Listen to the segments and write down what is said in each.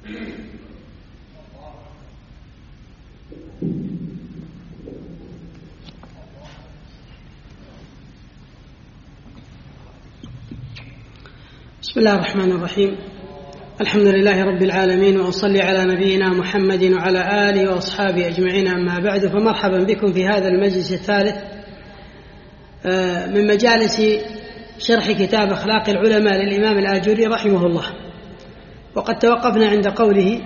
بسم الله الرحمن الرحيم. الحمد لله رب العالمين، وأصلي على نبينا محمد وعلى آله وأصحابه أجمعين، أما بعد، فمرحبا بكم في هذا المجلس الثالث من مجالس شرح كتاب أخلاق العلماء للإمام الآجري رحمه الله. وقد توقفنا عند قوله: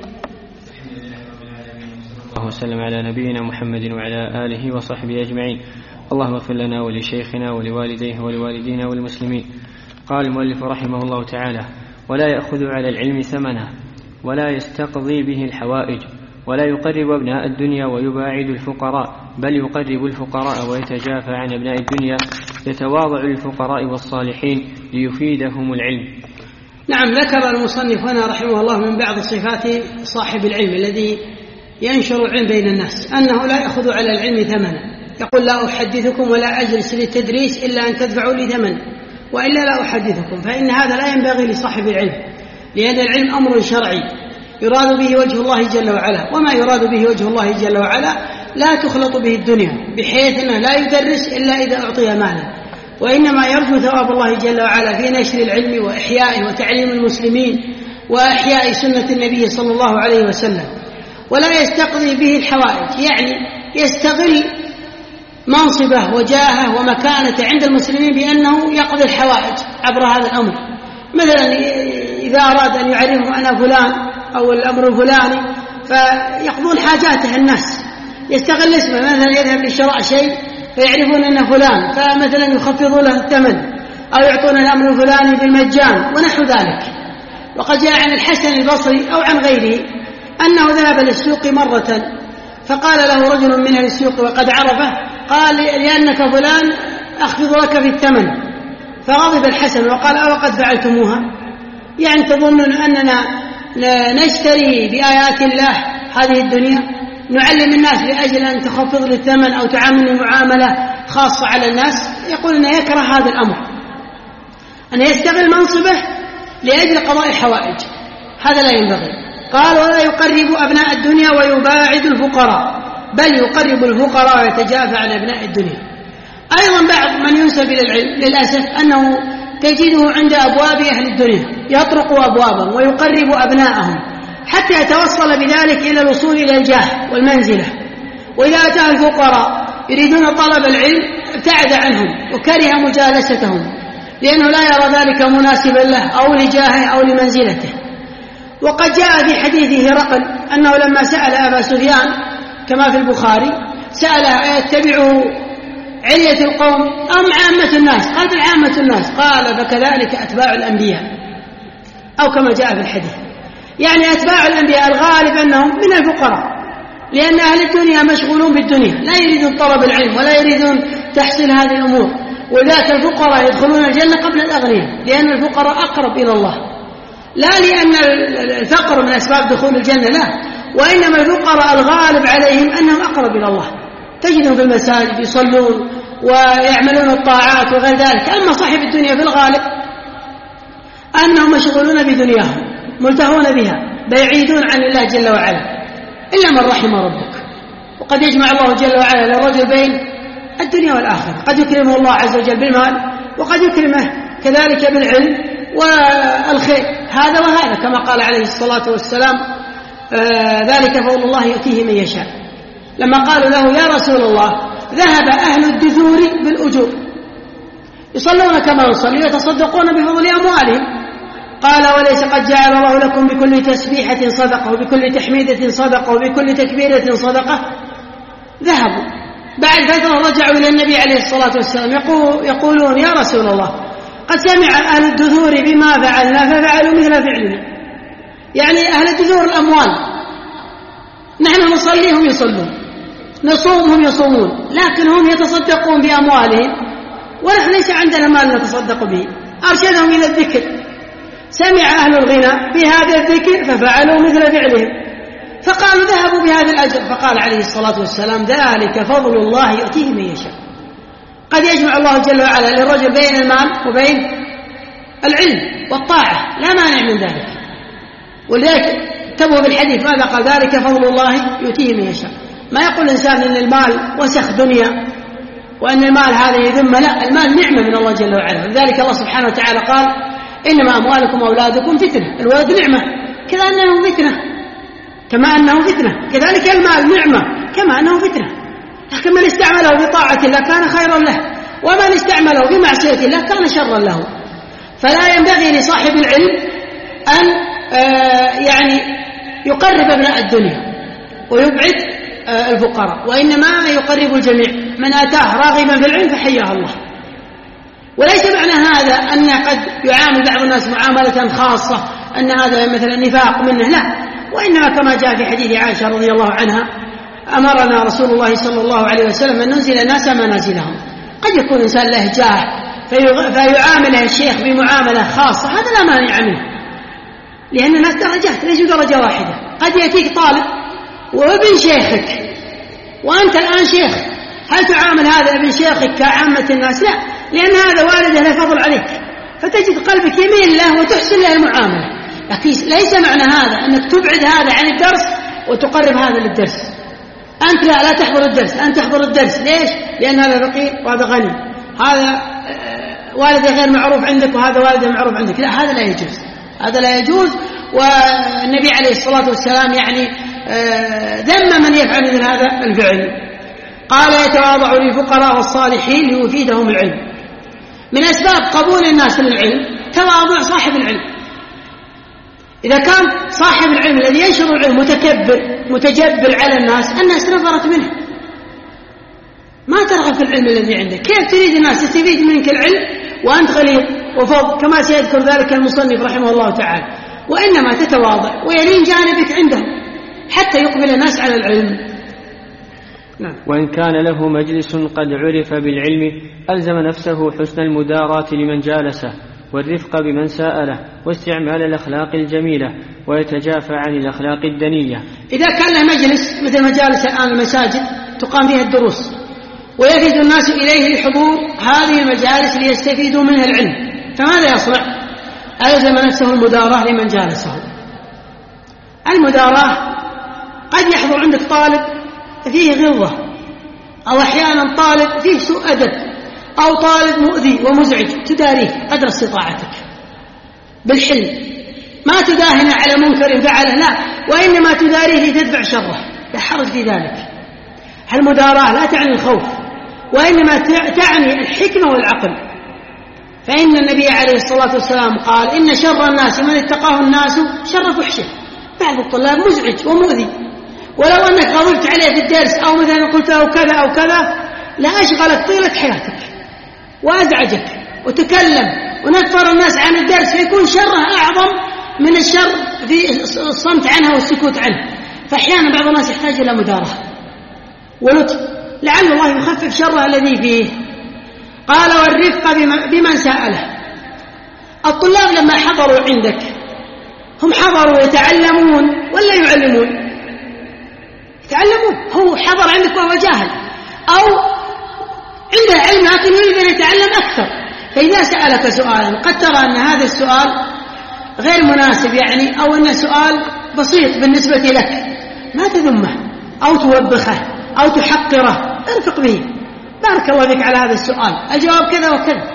الله وسلم على نبينا محمد وعلى آله وصحبه أجمعين. اللهم اغفر لنا ولشيخنا ولوالديه ولوالدينا والمسلمين. قال المؤلف رحمه الله تعالى: ولا يأخذ على العلم ثمنه، ولا يستقضي به الحوائج، ولا يقرب أبناء الدنيا ويباعد الفقراء، بل يقرب الفقراء ويتجافى عن أبناء الدنيا، يتواضع للفقراء والصالحين ليفيدهم العلم. نعم، ذكر المصنف هنا رحمه الله من بعض صفات صاحب العلم الذي ينشر العلم بين الناس أنه لا يأخذ على العلم ثمنا. يقول: لا أحدثكم ولا أجلس للتدريس إلا أن تدفعوا لي ثمن، وإلا لا أحدثكم. فإن هذا لا ينبغي لصاحب العلم، لأن العلم أمر شرعي يراد به وجه الله جل وعلا، وما يراد به وجه الله جل وعلا لا تخلط به الدنيا، بحيث أنه لا يدرس إلا إذا أعطي مالا، وإنما يرجو ثواب الله جل وعلا في نشر العلم وإحيائه وتعليم المسلمين وإحياء سنة النبي صلى الله عليه وسلم. ولا يستقضي به الحوائج، يعني يستغل منصبه وجاهه ومكانة عند المسلمين بأنه يقضي الحوائج عبر هذا الأمر. مثلا إذا أراد أن يعرفهم أنا فلان أو الأمر الفلاني فيقضون حاجاته الناس، يستغل اسمه، مثلا يذهب لشراء شيء فيعرفون أنه فلان، فمثلا يخفضون له الثمن أو يعطون الأمر الفلاني بالمجان ونحو ذلك. وقد جاء عن الحسن البصري أو عن غيره أنه ذهب للسوق مرة فقال له رجل من أهل السوق وقد عرفه، قال: لأنك فلان أخفض لك في الثمن. فغضب الحسن وقال: أوقد فعلتموها؟ يعني تظنون أننا نشتري بآيات الله هذه الدنيا، نعلم الناس لأجل أن تخفض للثمن أو تعامل معاملة خاصة على الناس؟ يقول أنه يكره هذا الأمر، أن يستغل منصبه لأجل قضاء الحوائج، هذا لا ينبغي. قال: ولا يقرب أبناء الدنيا ويباعد الفقراء، بل يقرب الفقراء ويتجافى عن أبناء الدنيا. أيضا بعض من ينسب إلى العلم للأسف أنه تجده عند أبواب أهل الدنيا يطرق أبوابهم ويقرب أبناءهم حتى يتوصل بذلك إلى الوصول إلى الجاه والمنزلة. وإذا أتى الفقراء يريدون طلب العلم ابتعد عنهم وكره مجالستهم، لأنه لا يرى ذلك مناسبا له أو لجاهه أو لمنزلته. وقد جاء في حديث هرقل أنه لما سأل أبا سفيان كما في البخاري سأله: يتبعه علية القوم أم عامة الناس؟ قال: بل عامة الناس. قال: فكذلك أتباع الأنبياء، أو كما جاء في الحديث، يعني أتباع الأنبياء الغالب أنهم من الفقراء، لأن أهل الدنيا مشغولون بالدنيا، لا يريدون طلب العلم ولا يريدون تحصيل هذه الأمور. وذاك الفقراء يدخلون الجنة قبل الأغنياء، لأن الفقراء أقرب إلى الله، لا لأن الفقر من أسباب دخول الجنة، لا، وإنما الفقراء الغالب عليهم أنهم أقرب إلى الله، تجدهم في المساجد يصلون ويعملون الطاعات وغير ذلك. أما صاحب الدنيا في الغالب أنهم مشغولون بدنياهم ملتهون بها بعيدون عن الله جل وعلا، إلا من رحم ربك. وقد يجمع الله جل وعلا للرجل بين الدنيا والآخرة، قد يكرمه الله عز وجل بالمال، وقد يكرمه كذلك بالعلم والخير، هذا وهذا، كما قال عليه الصلاة والسلام: ذلك فضل الله يؤتيه من يشاء. لما قالوا له: يا رسول الله، ذهب أهل الدثور بالأجور، يصلون كما نصلي ويتصدقون بفضل أموالهم. قال: وليس قد جعل الله لكم بكل تسبيحة صدقة، وبكل تحميدة صدقة، وبكل تكبيرة صدقة؟ ذهبوا بعد فترة رجعوا إلى النبي عليه الصلاة والسلام يقولون: يا رسول الله، قد سمع أهل الدثور بما فعلنا ففعلوا مثل فعلنا. يعني أهل الدثور الأموال، نحن نصلي هم يصلون، نصوم هم يصومون، لكن هم يتصدقون بأموالهم ونحن ليس عندنا مال نتصدق به. أرشدهم إلى الذكر، سمع أهل الغنى بهذا الذكر ففعلوا مثل فعلهم، فقالوا ذهبوا بهذا الأجر. فقال عليه الصلاة والسلام: ذلك فضل الله يؤتيه من يشاء. قد يجمع الله جل وعلا للرجل بين المال وبين العلم والطاعة، لا مانع من ذلك. ولذلك انتبهوا بالحديث ماذا قال؟ ذلك فضل الله يؤتيه من يشاء. ما يقول الإنسان إن المال وسخ دنيا وأن المال هذا يذم، لا، المال نعمة من الله جل وعلا. لذلك الله سبحانه وتعالى قال إنما أموالكم وأولادكم فتنة. الولد نعمة كذا أنه فتنة، كما أنه فتنة، كذلك المال نعمة كما أنه فتنة. لكن من استعمله بطاعة الله كان خيرا له، ومن استعمله بمعصية الله كان شرا له. فلا ينبغي لصاحب العلم أن يعني يقرب أبناء الدنيا ويبعد الفقراء، وإنما يقرب الجميع. من أتاه راغبا في العلم فحياه الله. وليس معنى هذا أن قد يعامل بعض الناس معاملة خاصة أن هذا مثلا نفاق منه، لا، وإنما كما جاء في حديث عائشة رضي الله عنها أمرنا رسول الله صلى الله عليه وسلم أن ننزل الناس منازلهم. قد يكون إنسان له جاه فيعامله الشيخ بمعاملة خاصة، هذا لا مانع منه، لأن الناس درجات ليسوا درجة واحدة. قد يأتيك طالب وابن شيخك وأنت الآن شيخ، هل تعامل هذا ابن شيخك كعامة الناس؟ لا، لأن هذا والده له فضل عليك، فتجد قلبك يميل له وتحسن له المعاملة. لكن ليس معنى هذا أنك تبعد هذا عن الدرس وتقرب هذا للدرس. أنت لا تحضر الدرس، أنت تحضر الدرس. ليش؟ لأن هذا فقير وهذا غني، هذا والده غير معروف عندك وهذا والده معروف عندك. لا، هذا لا يجوز، هذا لا يجوز. والنبي عليه الصلاة والسلام يعني ذم من يفعل مثل هذا الفعل. قال يتواضع للفقراء والصالحين ليفيدهم العلم. من أسباب قبول الناس للعلم تواضع صاحب العلم. إذا كان صاحب العلم الذي ينشر العلم متجبر على الناس نفرت منه، ما ترغب في العلم الذي عندك. كيف تريد الناس تستفيد منك العلم وأنت غليظ وفض، كما سيذكر ذلك المصنف رحمه الله تعالى. وإنما تتواضع ويلين جانبك عندهم حتى يقبل الناس على العلم. نعم. وإن كان له مجلس قد عرف بالعلم ألزم نفسه حسن المداراة لمن جالسه، والرفق بمن سأله، واستعمال الأخلاق الجميلة، ويتجافى عن الأخلاق الدنية. إذا كان له مجلس مثل مجالس الآن المساجد تقام فيها الدروس ويفد الناس إليه لحضور هذه المجالس ليستفيدوا منها العلم، فماذا يصنع؟ ألزم نفسه المداراة لمن جالسه. المداراة قد يحضر عندك طالب فيه غلظة، أو أحيانا طالب فيه سوء أدب، أو طالب مؤذي ومزعج، تداريه قدر استطاعتك بالحلم، ما تداهن على منكر فعله، لا، وإنما تداريه لتدفع شره، لا حرج في ذلك. المداراة لا تعني الخوف، وإنما تعني الحكمة والعقل. فإن النبي عليه الصلاة والسلام قال إن شر الناس من اتقاه الناس شر فحشه. بعض الطلاب مزعج ومؤذي، ولو أنك غضبت عليه في الدرس أو مثلا قلت له كذا أو كذا لأشغلك طيلة حياتك وأزعجك وتكلم ونفر الناس عن الدرس، فيكون شره أعظم من الشر في الصمت عنه والسكوت عنه. فأحيانا بعض الناس يحتاج إلى مدارة ولطف لعل الله يخفف شره الذي فيه. قال والرفق بمن سأله. الطلاب لما حضروا عندك هم حضروا يتعلمون ولا يعلمون؟ يتعلمون. هو حضر عندك وهو جاهل أو عنده علم لكن يريد أن يتعلم أكثر، فإذا سألك سؤالا قد ترى أن هذا السؤال غير مناسب يعني، أو أن سؤال بسيط بالنسبة لك، ما تذمه أو توبخه أو تحقره، ارفق به، بارك الله بك على هذا السؤال، الجواب كذا وكذا،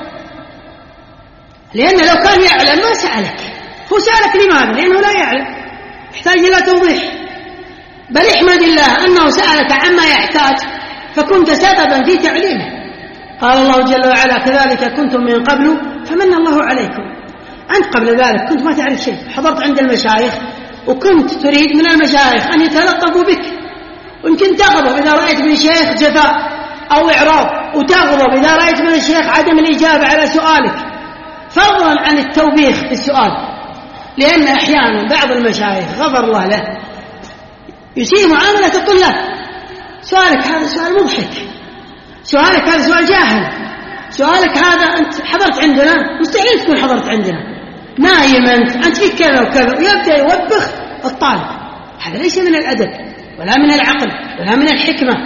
لأن لو كان يعلم ما سألك. هو سألك لماذا؟ لأنه لا يعلم، يحتاج إلى توضيح. بل احمد الله أنه سألك عما يحتاج فكنت سببا في تعليمه. قال الله جل وعلا كذلك كنتم من قبل فمن الله عليكم. أنت قبل ذلك كنت ما تعرف شيء، حضرت عند المشايخ وكنت تريد من المشايخ أن يتلطفوا بك، ويمكن تغضب إذا رأيت من الشيخ جفاء أو إعراض، وتغضب إذا رأيت من الشيخ عدم الإجابة على سؤالك، فضلا عن التوبيخ في السؤال. لأن أحيانا بعض المشايخ غفر الله له يسيء معاملة الطلاب. سؤالك هذا سؤال مضحك، سؤالك هذا سؤال جاهل، سؤالك هذا أنت حضرت عندنا، مستحيل تكون حضرت عندنا، نايم أنت فيك كذا وكذا، ويبدأ يوبخ الطالب. هذا ليس من الأدب ولا من العقل ولا من الحكمة.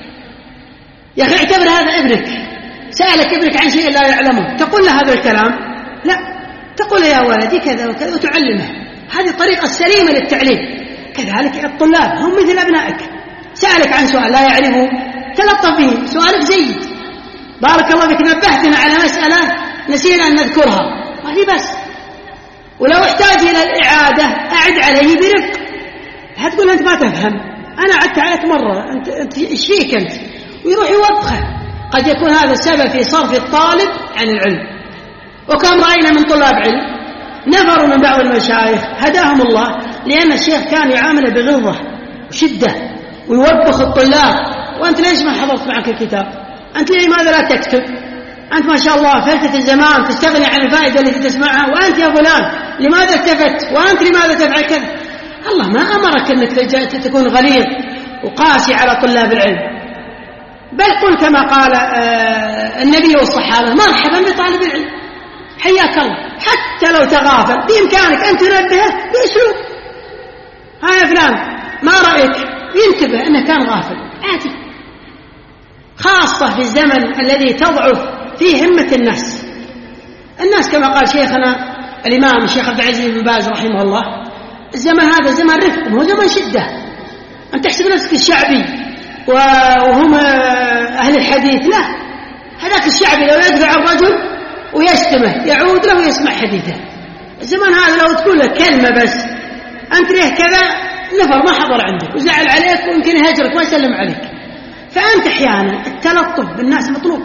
يا أخي اعتبر هذا ابنك، سألك ابنك عن شيء لا يعلمه، تقول له هذا الكلام؟ لا، تقول يا ولدي كذا وكذا وتعلمه. هذه الطريقة السليمة للتعليم، كذلك الطلاب هم مثل أبنائك، سألك عن سؤال لا يعرفه تلطف به، سؤالك جيد، بارك الله بك، نبهتنا على مسألة نسينا أن نذكرها، وهذه بس. ولو احتاج إلى الإعادة أعد عليه برفق، لا تقول أنت ما تفهم، أنا عدت عليك مرة، أنت إيش فيك أنت، ويروح يوبخه. قد يكون هذا السبب في صرف الطالب عن العلم. وكم رأينا من طلاب علم نفروا من بعض المشايخ هداهم الله، لأن الشيخ كان يعامله بغلظة وشدة ويوبخ الطلاب، وأنت ليش ما حضرت معك الكتاب؟ أنت لماذا لا تكتب؟ أنت ما شاء الله فلتة الزمان تستغني عن الفائدة التي تسمعها، وأنت يا فلان لماذا التفت؟ وأنت لماذا تفعل كذا؟ الله ما أمرك أنك تكون غليظ وقاسي على طلاب العلم، بل قل كما قال النبي والصحابة مرحبا بطالب العلم، حياك الله، حتى لو تغافل بإمكانك أن تنبهه بأسلوب، ها يا فلان ما رأيك، ينتبه أنه كان غافل عادي، خاصة في الزمن الذي تضعف فيه همة الناس. كما قال شيخنا الإمام الشيخ عبد العزيز بن باز رحمه الله، الزمن هذا زمن رفق، هو زمن شدة. أن تحسب نفسك الشعبي وهم أهل الحديث، لا، هذاك الشعبي لو يدفع الرجل ويشتمه يعود له ويسمع حديثه. الزمن هذا لو تقول له كلمة بس أنت ليه كذا نفر ما حضر عندك وزعل عليك ويمكن يهجرك ما يسلم عليك. فأنت أحيانا التلطف بالناس مطلوب،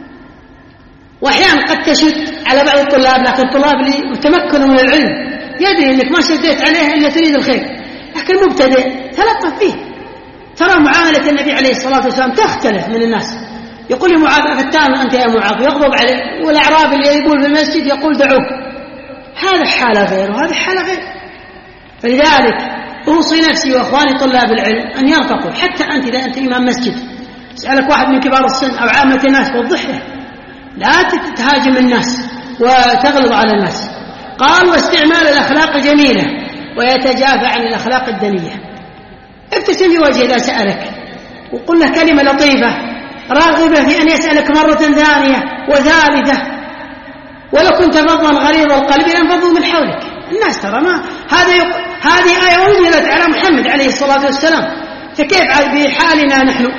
وأحيانا قد تشد على بعض الطلاب، لكن الطلاب اللي متمكنوا من العلم يدري أنك ما شديت عليه إلا تريد الخير، لكن مبتدئ تلطف فيه. ترى معاملة النبي عليه الصلاة والسلام تختلف من الناس، يقول لمعاذ فتان أنت يا معاذ يغضب عليه، والأعرابي اللي يقول في المسجد يقول دعوه. هذا حالة غير وهذا حالة غير. فلذلك أوصي نفسي وأخواني طلاب العلم أن يرفقوا، حتى أنت إذا أنت إمام مسجد سألك واحد من كبار السن أو عامة الناس وضح له، لا تتهاجم الناس وتغلظ على الناس. قال واستعمال الأخلاق جميلة ويتجافى عن الأخلاق الدنية. ابتسم في وجهه إذا سألك وقل له كلمة لطيفة راغبة في أن يسألك مرة ثانية وثالثة. ولو كنت فظا غليظ القلب لانفضوا من حولك. الناس ترى ما هذه آية أنزلت على محمد عليه الصلاة والسلام، فكيف بحالنا نحن؟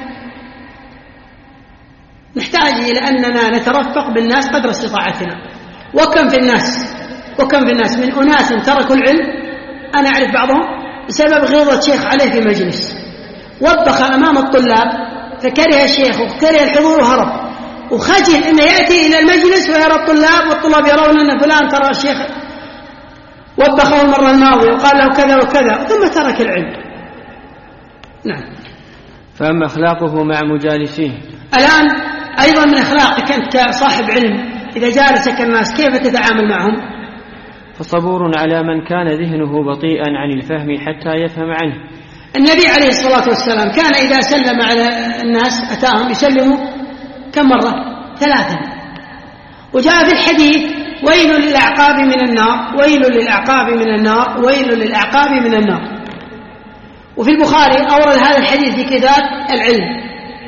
نحتاج إلى أننا نترفق بالناس قدر استطاعتنا. وكم في الناس من أناس تركوا العلم، أنا أعرف بعضهم بسبب غيظة شيخ عليه في مجلس، وبخ أمام الطلاب فكره الشيخ وكره الحضور وهرب، وخجل أنه يأتي إلى المجلس ويرى الطلاب والطلاب يرون أن فلان ترى الشيخ وبخه المرة الماضية وقال له كذا وكذا، ثم ترك العلم. نعم. فأما أخلاقه مع مجالسيه، الآن أيضا من أخلاقك أنت صاحب علم إذا جالسك الناس كيف تتعامل معهم؟ فصبور على من كان ذهنه بطيئا عن الفهم حتى يفهم عنه. النبي عليه الصلاة والسلام كان إذا سلم على الناس أتاهم يسلموا كم مرة؟ 3. وجاء في الحديث ويل للأعقاب من النار، ويل للأعقاب من النار، ويل للأعقاب من النار. وفي البخاري أورد هذا الحديث في كتاب العلم،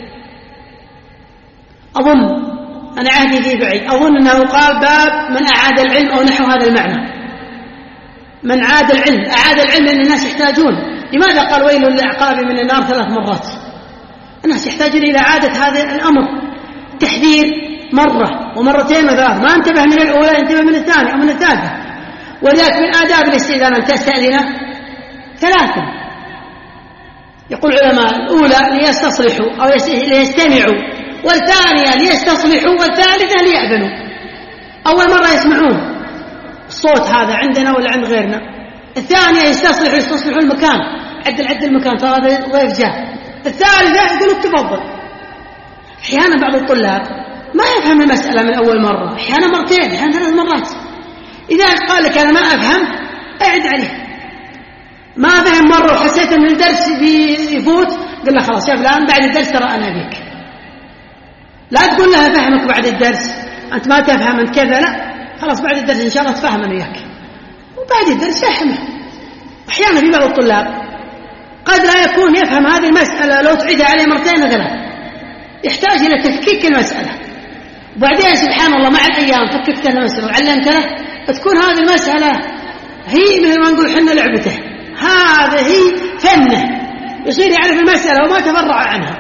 أظن أنا عهدي فيه بعيد، أظن أنه قال باب من أعاد العلم أو نحو هذا المعنى، من عاد العلم، أعاد العلم لأن الناس يحتاجون. لماذا قال ويل للأعقاب من النار 3 مرات؟ الناس يحتاجون إلى إعادة هذا الأمر، تحذير مرة ومرتين وثلاث، ما انتبه من الأولى انتبه من الثانية أو من الثالثة. ولذلك من آداب الاستئذان أن تستأذن 3. يقول العلماء الأولى ليستصلحوا أو ليستمعوا، والثانية ليستصلحوا، والثالثة ليأذنوا. أول مرة يسمعون الصوت هذا عندنا ولا عند غيرنا، الثانية يستصلحوا المكان، عدل المكان ترى هذا ضيف جاء، الثالثة يقولوا تفضل. أحيانا بعض الطلاب ما يفهم المسألة من أول مرة، أحيانا مرتين، أحيانا 3 مرات. إذا قال لك أنا ما أفهم أعد عليه. ما فهم مرة وحسيت أن الدرس يفوت، قل له خلاص يا فلان بعد الدرس ترى أنا بيك. لا تقول له فهمك بعد الدرس، أنت ما تفهم أنت كذا، لا خلاص بعد الدرس إن شاء الله تفهم أنا وياك، وبعد الدرس فهمه. أحيانا في بعض الطلاب قد لا يكون يفهم هذه المسألة لو تعيدها عليه 2 أو 3، يحتاج إلى تفكيك المسألة، وبعدين سبحان الله مع الأيام فككت المسألة وعلمت له، تكون هذه المسألة هي مثل ما نقول حنا لعبته، هذه فنه، يصير يعرف المسألة وما تفرع عنها.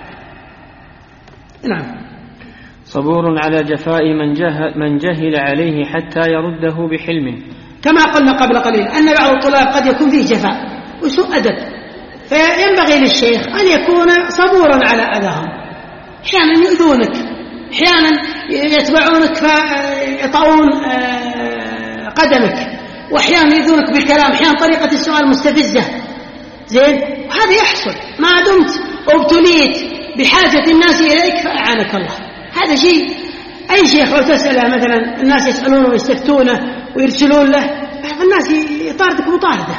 نعم. صبور على جفاء من جهل عليه حتى يرده بحلم. كما قلنا قبل قليل أن بعض الطلاب قد يكون فيه جفاء وسوء أدب، فينبغي للشيخ أن يكون صبورا على أذاهم. أحيانا يؤذونك، أحيانا يتبعونك فيطعون قدمك، وأحيانا يؤذونك بالكلام، أحيانا طريقة السؤال مستفزة، زين، وهذا يحصل ما دمت ابتليت بحاجة الناس إليك فأعانك الله. هذا شيء أي شيخ لو تسأله مثلا الناس يسألونه ويستفتونه ويرسلون له، بعض الناس يطاردك مطاردة.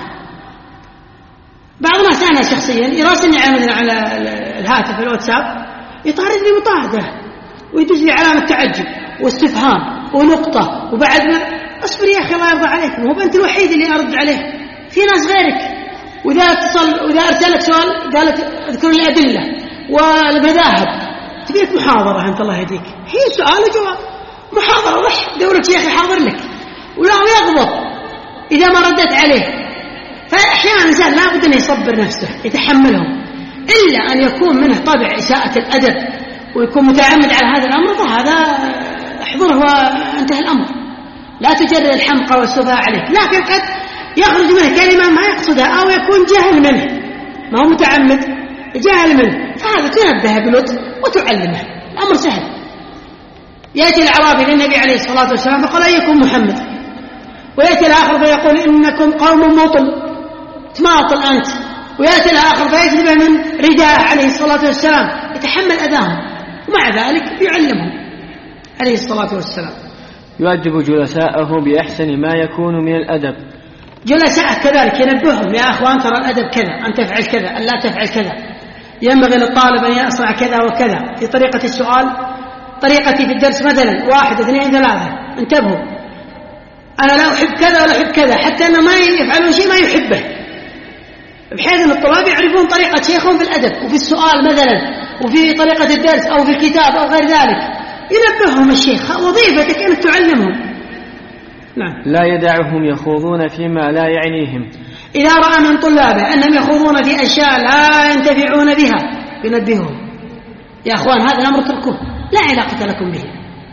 بعض الناس أنا شخصيا يراسلني على الهاتف الواتساب يطاردني مطاردة ويدز لي علامة تعجب واستفهام ونقطة، وبعد ما أصبر يا أخي الله يرضى عليك، مو أنت الوحيد اللي أرد عليه، في ناس غيرك. وإذا أرسلك سؤال قالت اذكر الأدلة والمذاهب، تبيك محاضرة أنت الله يهديك، هي سؤال وجواب، محاضرة رح دورك يا أخي حاضر لك، ولا يغضب إذا ما ردت عليه. فأحيانا الإنسان لا بد أن يصبر نفسه يتحملهم، إلا أن يكون منه طبع إساءة الأدب ويكون متعمد على هذا الأمر، فهذا احضره وانتهى الأمر. لا تجري الحمقى والسفهاء عليه، لكن قد يخرج منه كلمة ما يقصدها أو يكون جهل منه، ما هو متعمد، جهل منه، فهذا تنبه بلطف وتعلمه، الأمر سهل. يأتي الأعرابي للنبي عليه الصلاة والسلام فقال أيكم محمد، ويأتي الآخر فيقول إنكم قوم مطل، تماطل أنت، ويأتي الآخر فيجلب من رداء عليه الصلاة والسلام يتحمل أذاهم، ومع ذلك يعلمهم عليه الصلاة والسلام. يؤدب جلساءه بأحسن ما يكون من الأدب. جلساء كذلك ينبههم، يا أخوان ترى الأدب كذا، أن تفعل كذا، أن لا تفعل كذا، ينبغي للطالب أن يصنع كذا وكذا في طريقة السؤال. طريقتي في الدرس مثلا 1 2 3، انتبهوا، أنا لا أحب كذا ولا أحب كذا، حتى أن ما يفعلون شيء ما يحبه، بحيث أن الطلاب يعرفون طريقة شيخهم في الأدب وفي السؤال مثلا وفي طريقة الدرس أو في الكتاب أو غير ذلك، ينبههم الشيخ، وظيفتك أنك تعلمهم. نعم. لا يدعهم يخوضون فيما لا يعنيهم. إذا رأى من طلابه أنهم يخوضون في أشياء لا ينتفعون بها ينبههم، يا أخوان هذا الأمر اتركوه، لا علاقة لكم به،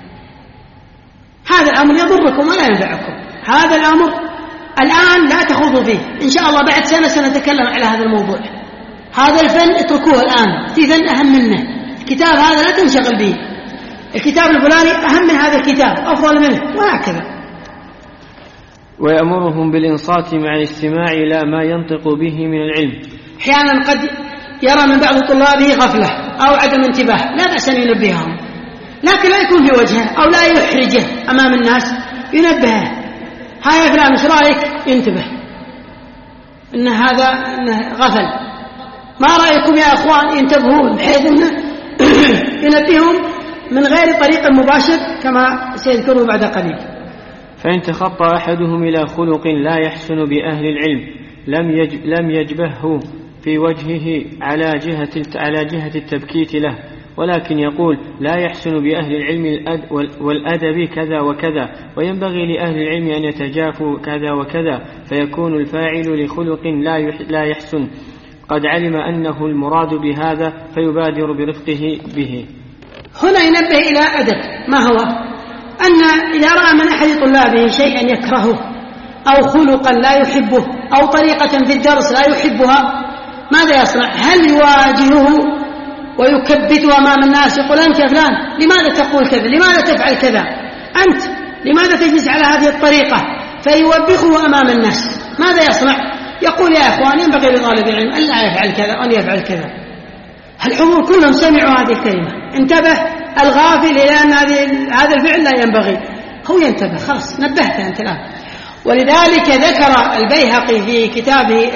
هذا الأمر يضركم ولا ينفعكم، هذا الأمر الآن لا تخوضوا فيه، إن شاء الله بعد سنة سنتكلم على هذا الموضوع. هذا الفن اتركوه الآن، في فن أهم منه، الكتاب هذا لا تنشغل به، الكتاب الفلاني أهم من هذا الكتاب، أفضل منه، وهكذا. ويأمرهم بالإنصات مع الاستماع إلى ما ينطق به من العلم. أحيانا قد يرى من بعض طلابه غفلة أو عدم انتباه، لا بأس أن ينبههم، لكن لا يكون في وجهه أو لا يحرجه أمام الناس، ينبهه، هاي يا فلان ايش رايك؟ ينتبه إن هذا إنه غفل، ما رأيكم يا أخوان؟ ينتبهون بحيث إنه ينبههم من غير طريق مباشر كما سيذكره بعد قليل. فإن تخطى أحدهم إلى خلق لا يحسن بأهل العلم لم يجبهه في وجهه على جهة التبكيت له، ولكن يقول لا يحسن بأهل العلم والأدب كذا وكذا، وينبغي لأهل العلم أن يتجافوا كذا وكذا، فيكون الفاعل لخلق لا يحسن قد علم أنه المراد بهذا فيبادر برفقه به. هنا ينبه إلى أدب، ما هو؟ أن إذا رأى من أحد طلابه شيئا يكرهه أو خلقا لا يحبه أو طريقة في الدرس لا يحبها، ماذا يصنع؟ هل يواجهه ويكبته أمام الناس يقول أنت يا فلان لماذا تقول كذا، لماذا تفعل كذا، أنت لماذا تجلس على هذه الطريقة، فيوبخه أمام الناس؟ ماذا يصنع؟ يقول يا أخوان ينبغي لطالب العلم أن لا يفعل كذا وأن يفعل كذا. الحضور كلهم سمعوا هذه الكلمة، انتبه الغافل إلى أن هذا الفعل لا ينبغي، هو ينتبه، خلاص نبهته أنت الآن. ولذلك ذكر البيهقي في كتابه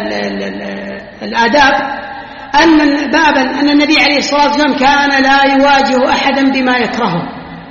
الآداب أن النبي عليه الصلاة والسلام كان لا يواجه أحدا بما يكرهه،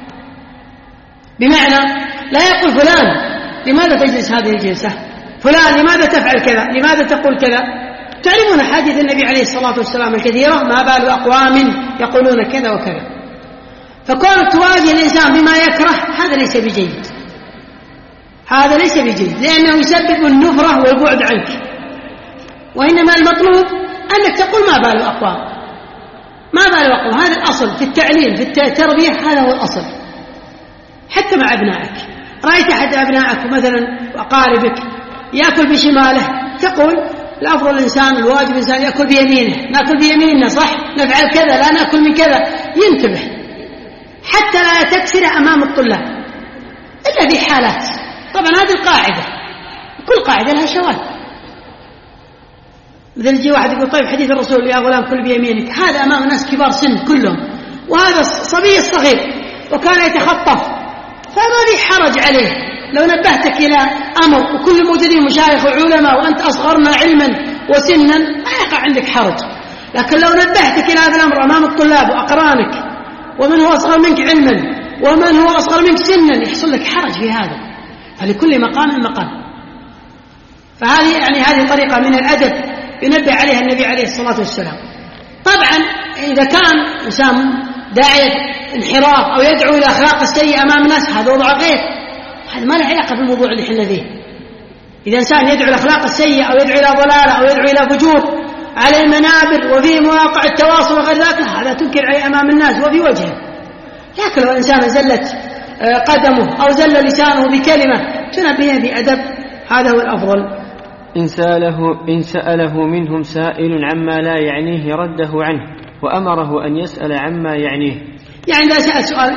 بمعنى لا يقول فلان لماذا تجلس هذه الجلسة، فلان لماذا تفعل كذا، لماذا تقول كذا. تعرفون حديث النبي عليه الصلاة والسلام الكثيرة، ما بال أقوام يقولون كذا وكذا. فكونك تواجه الإنسان بما يكره هذا ليس بجيد، هذا ليس بجيد، لأنه يسبب النفرة والبعد عنك. وإنما المطلوب أنك تقول ما بال الأقوام، ما بال الأقوام. هذا الأصل في التعليم في التربية، هذا هو الأصل. حتى مع أبنائك، رأيت أحد أبنائك مثلا وأقاربك يأكل بشماله، تقول الأفضل الإنسان الواجب الإنسان يأكل بيمينه، نأكل بيميننا صح، نفعل كذا، لا نأكل من كذا. ينتبه حتى لا تكسر أمام الطلاب إلا في حالات. طبعا هذه القاعدة، كل قاعدة لها شواذ. مثل يجي واحد يقول طيب حديث الرسول يا غلام كل بيمينك، هذا أمام ناس كبار سن كلهم، وهذا الصبي الصغير وكان يتخطف، فما في حرج عليه لو نبهتك إلى أمر وكل الموجودين مشايخ وعلماء وأنت أصغرنا علما وسنا، ما يقع عندك حرج. لكن لو نبهتك إلى هذا الأمر أمام الطلاب وأقرانك ومن هو أصغر منك علما ومن هو أصغر منك سنا، يحصل لك حرج في هذا. فلكل مقام مقام. فهذه هذه طريقة من الأدب ينبه عليها النبي عليه الصلاة والسلام. طبعا إذا كان إنسان داعية انحراف أو يدعو إلى أخلاق السيئة أمام الناس، هذا وضع غير، هذا ما له علاقة بالموضوع اللي احنا فيه. إذا إنسان يدعو إلى الأخلاق السيئة أو يدعو إلى ضلالة أو يدعو إلى فجور على المنابر وفي مواقع التواصل وغير ذلك، هذا تنكر عليه أمام الناس وفي وجهه. لكن لو إنسان زلت قدمه أو زل لسانه بكلمة تنبه بأدب، هذا هو الأفضل. إن سأله منهم سائل عما لا يعنيه رده عنه وأمره أن يسأل عما يعنيه. يعني إذا سأل سؤال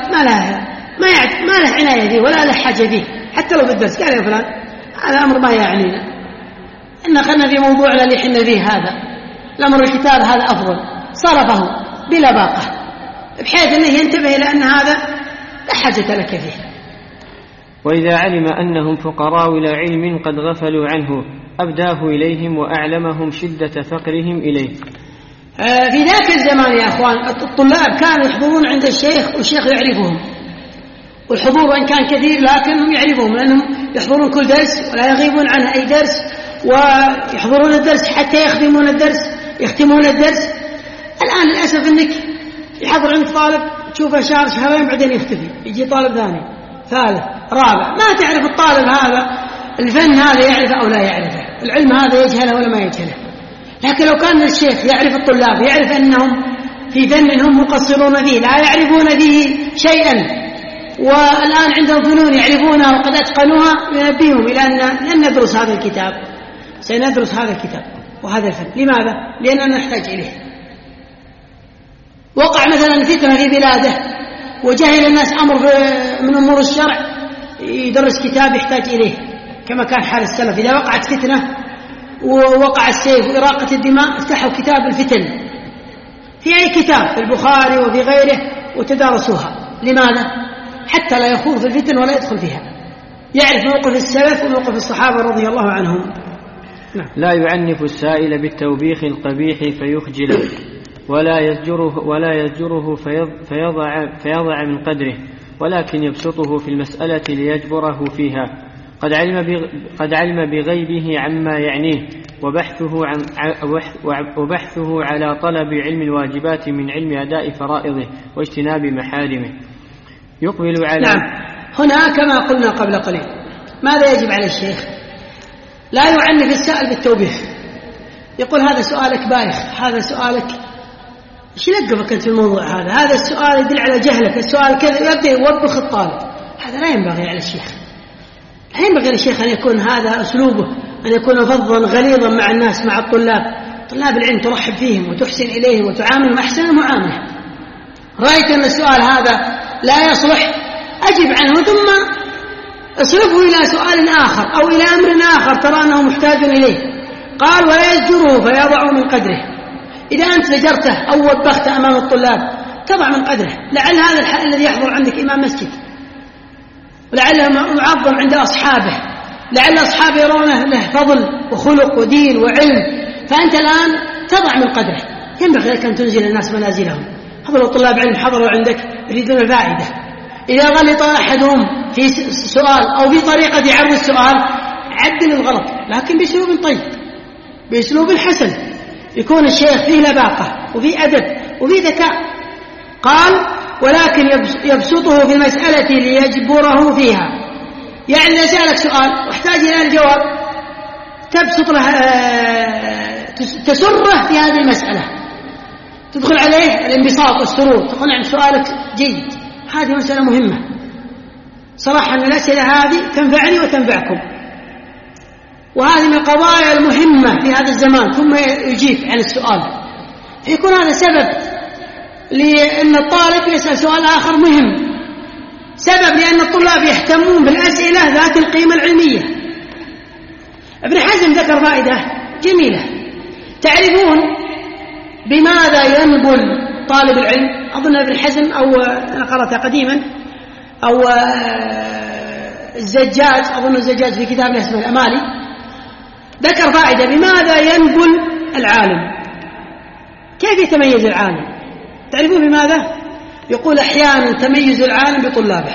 ما له عناية فيه ولا له حاجة فيه، حتى لو بالدرس قال يا فلان هذا أمر ما يعنينا، إن خلنا في موضوعنا اللي حنا فيه، هذا الأمر الكتاب هذا أفضل، صرفه بلا باقة بحيث أنه ينتبه إلى أن هذا لا حاجة لك فيه. وإذا علم أنهم فقراء إلى علم قد غفلوا عنه أبداه إليهم وأعلمهم شدة فقرهم إليه. في ذاك الزمان يا أخوان الطلاب كانوا يحضرون عند الشيخ والشيخ يعرفهم، والحضور وإن كان كثير لكنهم يعرفهم، لأنهم يحضرون كل درس ولا يغيبون عنه أي درس، ويحضرون الدرس حتى يختمون الدرس. الآن للأسف أنك يحضر عند طالب تشوفه شهرين بعدين يختفي، يجي طالب ثاني ثالث رابع، ما تعرف الطالب هذا الفن هذا يعرفه أو لا يعرفه، العلم هذا يجهله ولا ما يجهله. لكن لو كان الشيخ يعرف الطلاب، يعرف أنهم في فن هم مقصرون فيه لا يعرفون فيه شيئا، والآن عندهم فنون يعرفونها وقد أتقنوها، ينبيهم إلى أن لن ندرس هذا الكتاب، سندرس هذا الكتاب وهذا الفن. لماذا؟ لأننا نحتاج إليه. وقع مثلا فتنة في بلاده وجهل الناس أمر من أمور الشرع، يدرس كتاب يحتاج إليه، كما كان حال السلف. إذا وقعت فتنة ووقع السيف وإراقة الدماء افتحوا كتاب الفتن في أي كتاب، في البخاري وفي غيره، وتدارسوها. لماذا؟ حتى لا يخوض في الفتن ولا يدخل فيها، يعرف موقف السلف وموقف الصحابة رضي الله عنهم. لا يعنف السائل بالتوبيخ القبيح فيخجله ولا يزجره فيضع من قدره، ولكن يبسطه في المسألة ليجبره فيها. قد علم بغيبه عما يعنيه وبحثه على طلب علم الواجبات من علم أداء فرائضه واجتناب محارمه. يقبل على نعم. هنا كما قلنا قبل قليل، ماذا يجب على الشيخ؟ لا يعنف السائل بالتوبيخ، يقول هذا سؤالك بايخ، هذا سؤالك ايش لقفك انت في الموضوع هذا السؤال يدل على جهلك، السؤال كذا، يبدأ يوبخ الطالب. هذا لا ينبغي على الشيخ، لا ينبغي للشيخ أن يكون هذا أسلوبه، أن يكون فظا غليظا مع الناس، مع طلاب العلم ترحب فيهم وتحسن إليهم وتعاملهم أحسن المعاملة. رأيت أن السؤال هذا لا يصلح، أجب عنه ثم اصرفه إلى سؤال آخر أو إلى أمر آخر ترى أنه محتاج إليه. قال ولا يزجره فيضع من قدره. إذا أنت زجرته أو وبخته أمام الطلاب تضع من قدره، لعل هذا الحال الذي يحضر عندك إمام مسجد، ولعله معظم عند أصحابه، لعل أصحابه يرونه له فضل وخلق ودين وعلم، فأنت الآن تضع من قدره. ينبغي لك أن تنزل الناس منازلهم. حضروا طلاب علم، حضروا عندك يريدون الفائدة، إذا غلط أحدهم في سؤال أو في طريقة عرض السؤال عدل الغلط، لكن بأسلوب طيب، بأسلوب حسن، يكون الشيخ فيه لباقة وفيه أدب وفيه ذكاء. قال ولكن يبسطه في المسألة ليجبره فيها. يعني إذا سألك سؤال واحتاج إلى الجواب تبسط له، تسره في هذه المسألة، تدخل عليه الانبساط والسرور، تقول نعم سؤالك جيد، هذه مسألة مهمة صراحة. أن الأسئلة هذه تنفعني وتنفعكم، وهذه من القضايا المهمة في هذا الزمان، ثم يجيب عن السؤال، فيكون هذا سبب لأن الطالب يسأل سؤال آخر مهم، سبب لأن الطلاب يهتمون بالأسئلة ذات القيمة العلمية. ابن حزم ذكر فائدة جميلة. تعرفون بماذا ينبل طالب العلم؟ أظن ابن حزم أو أنا قرأتها قديما، أو الزجاج، أظن الزجاج في كتاب له اسمه الأمالي، ذكر فائدة بماذا ينبل العالم، كيف يتميز العالم؟ تعرفون بماذا؟ يقول أحيانا تميز العالم بطلابه.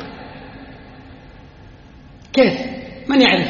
كيف؟ من يعرف؟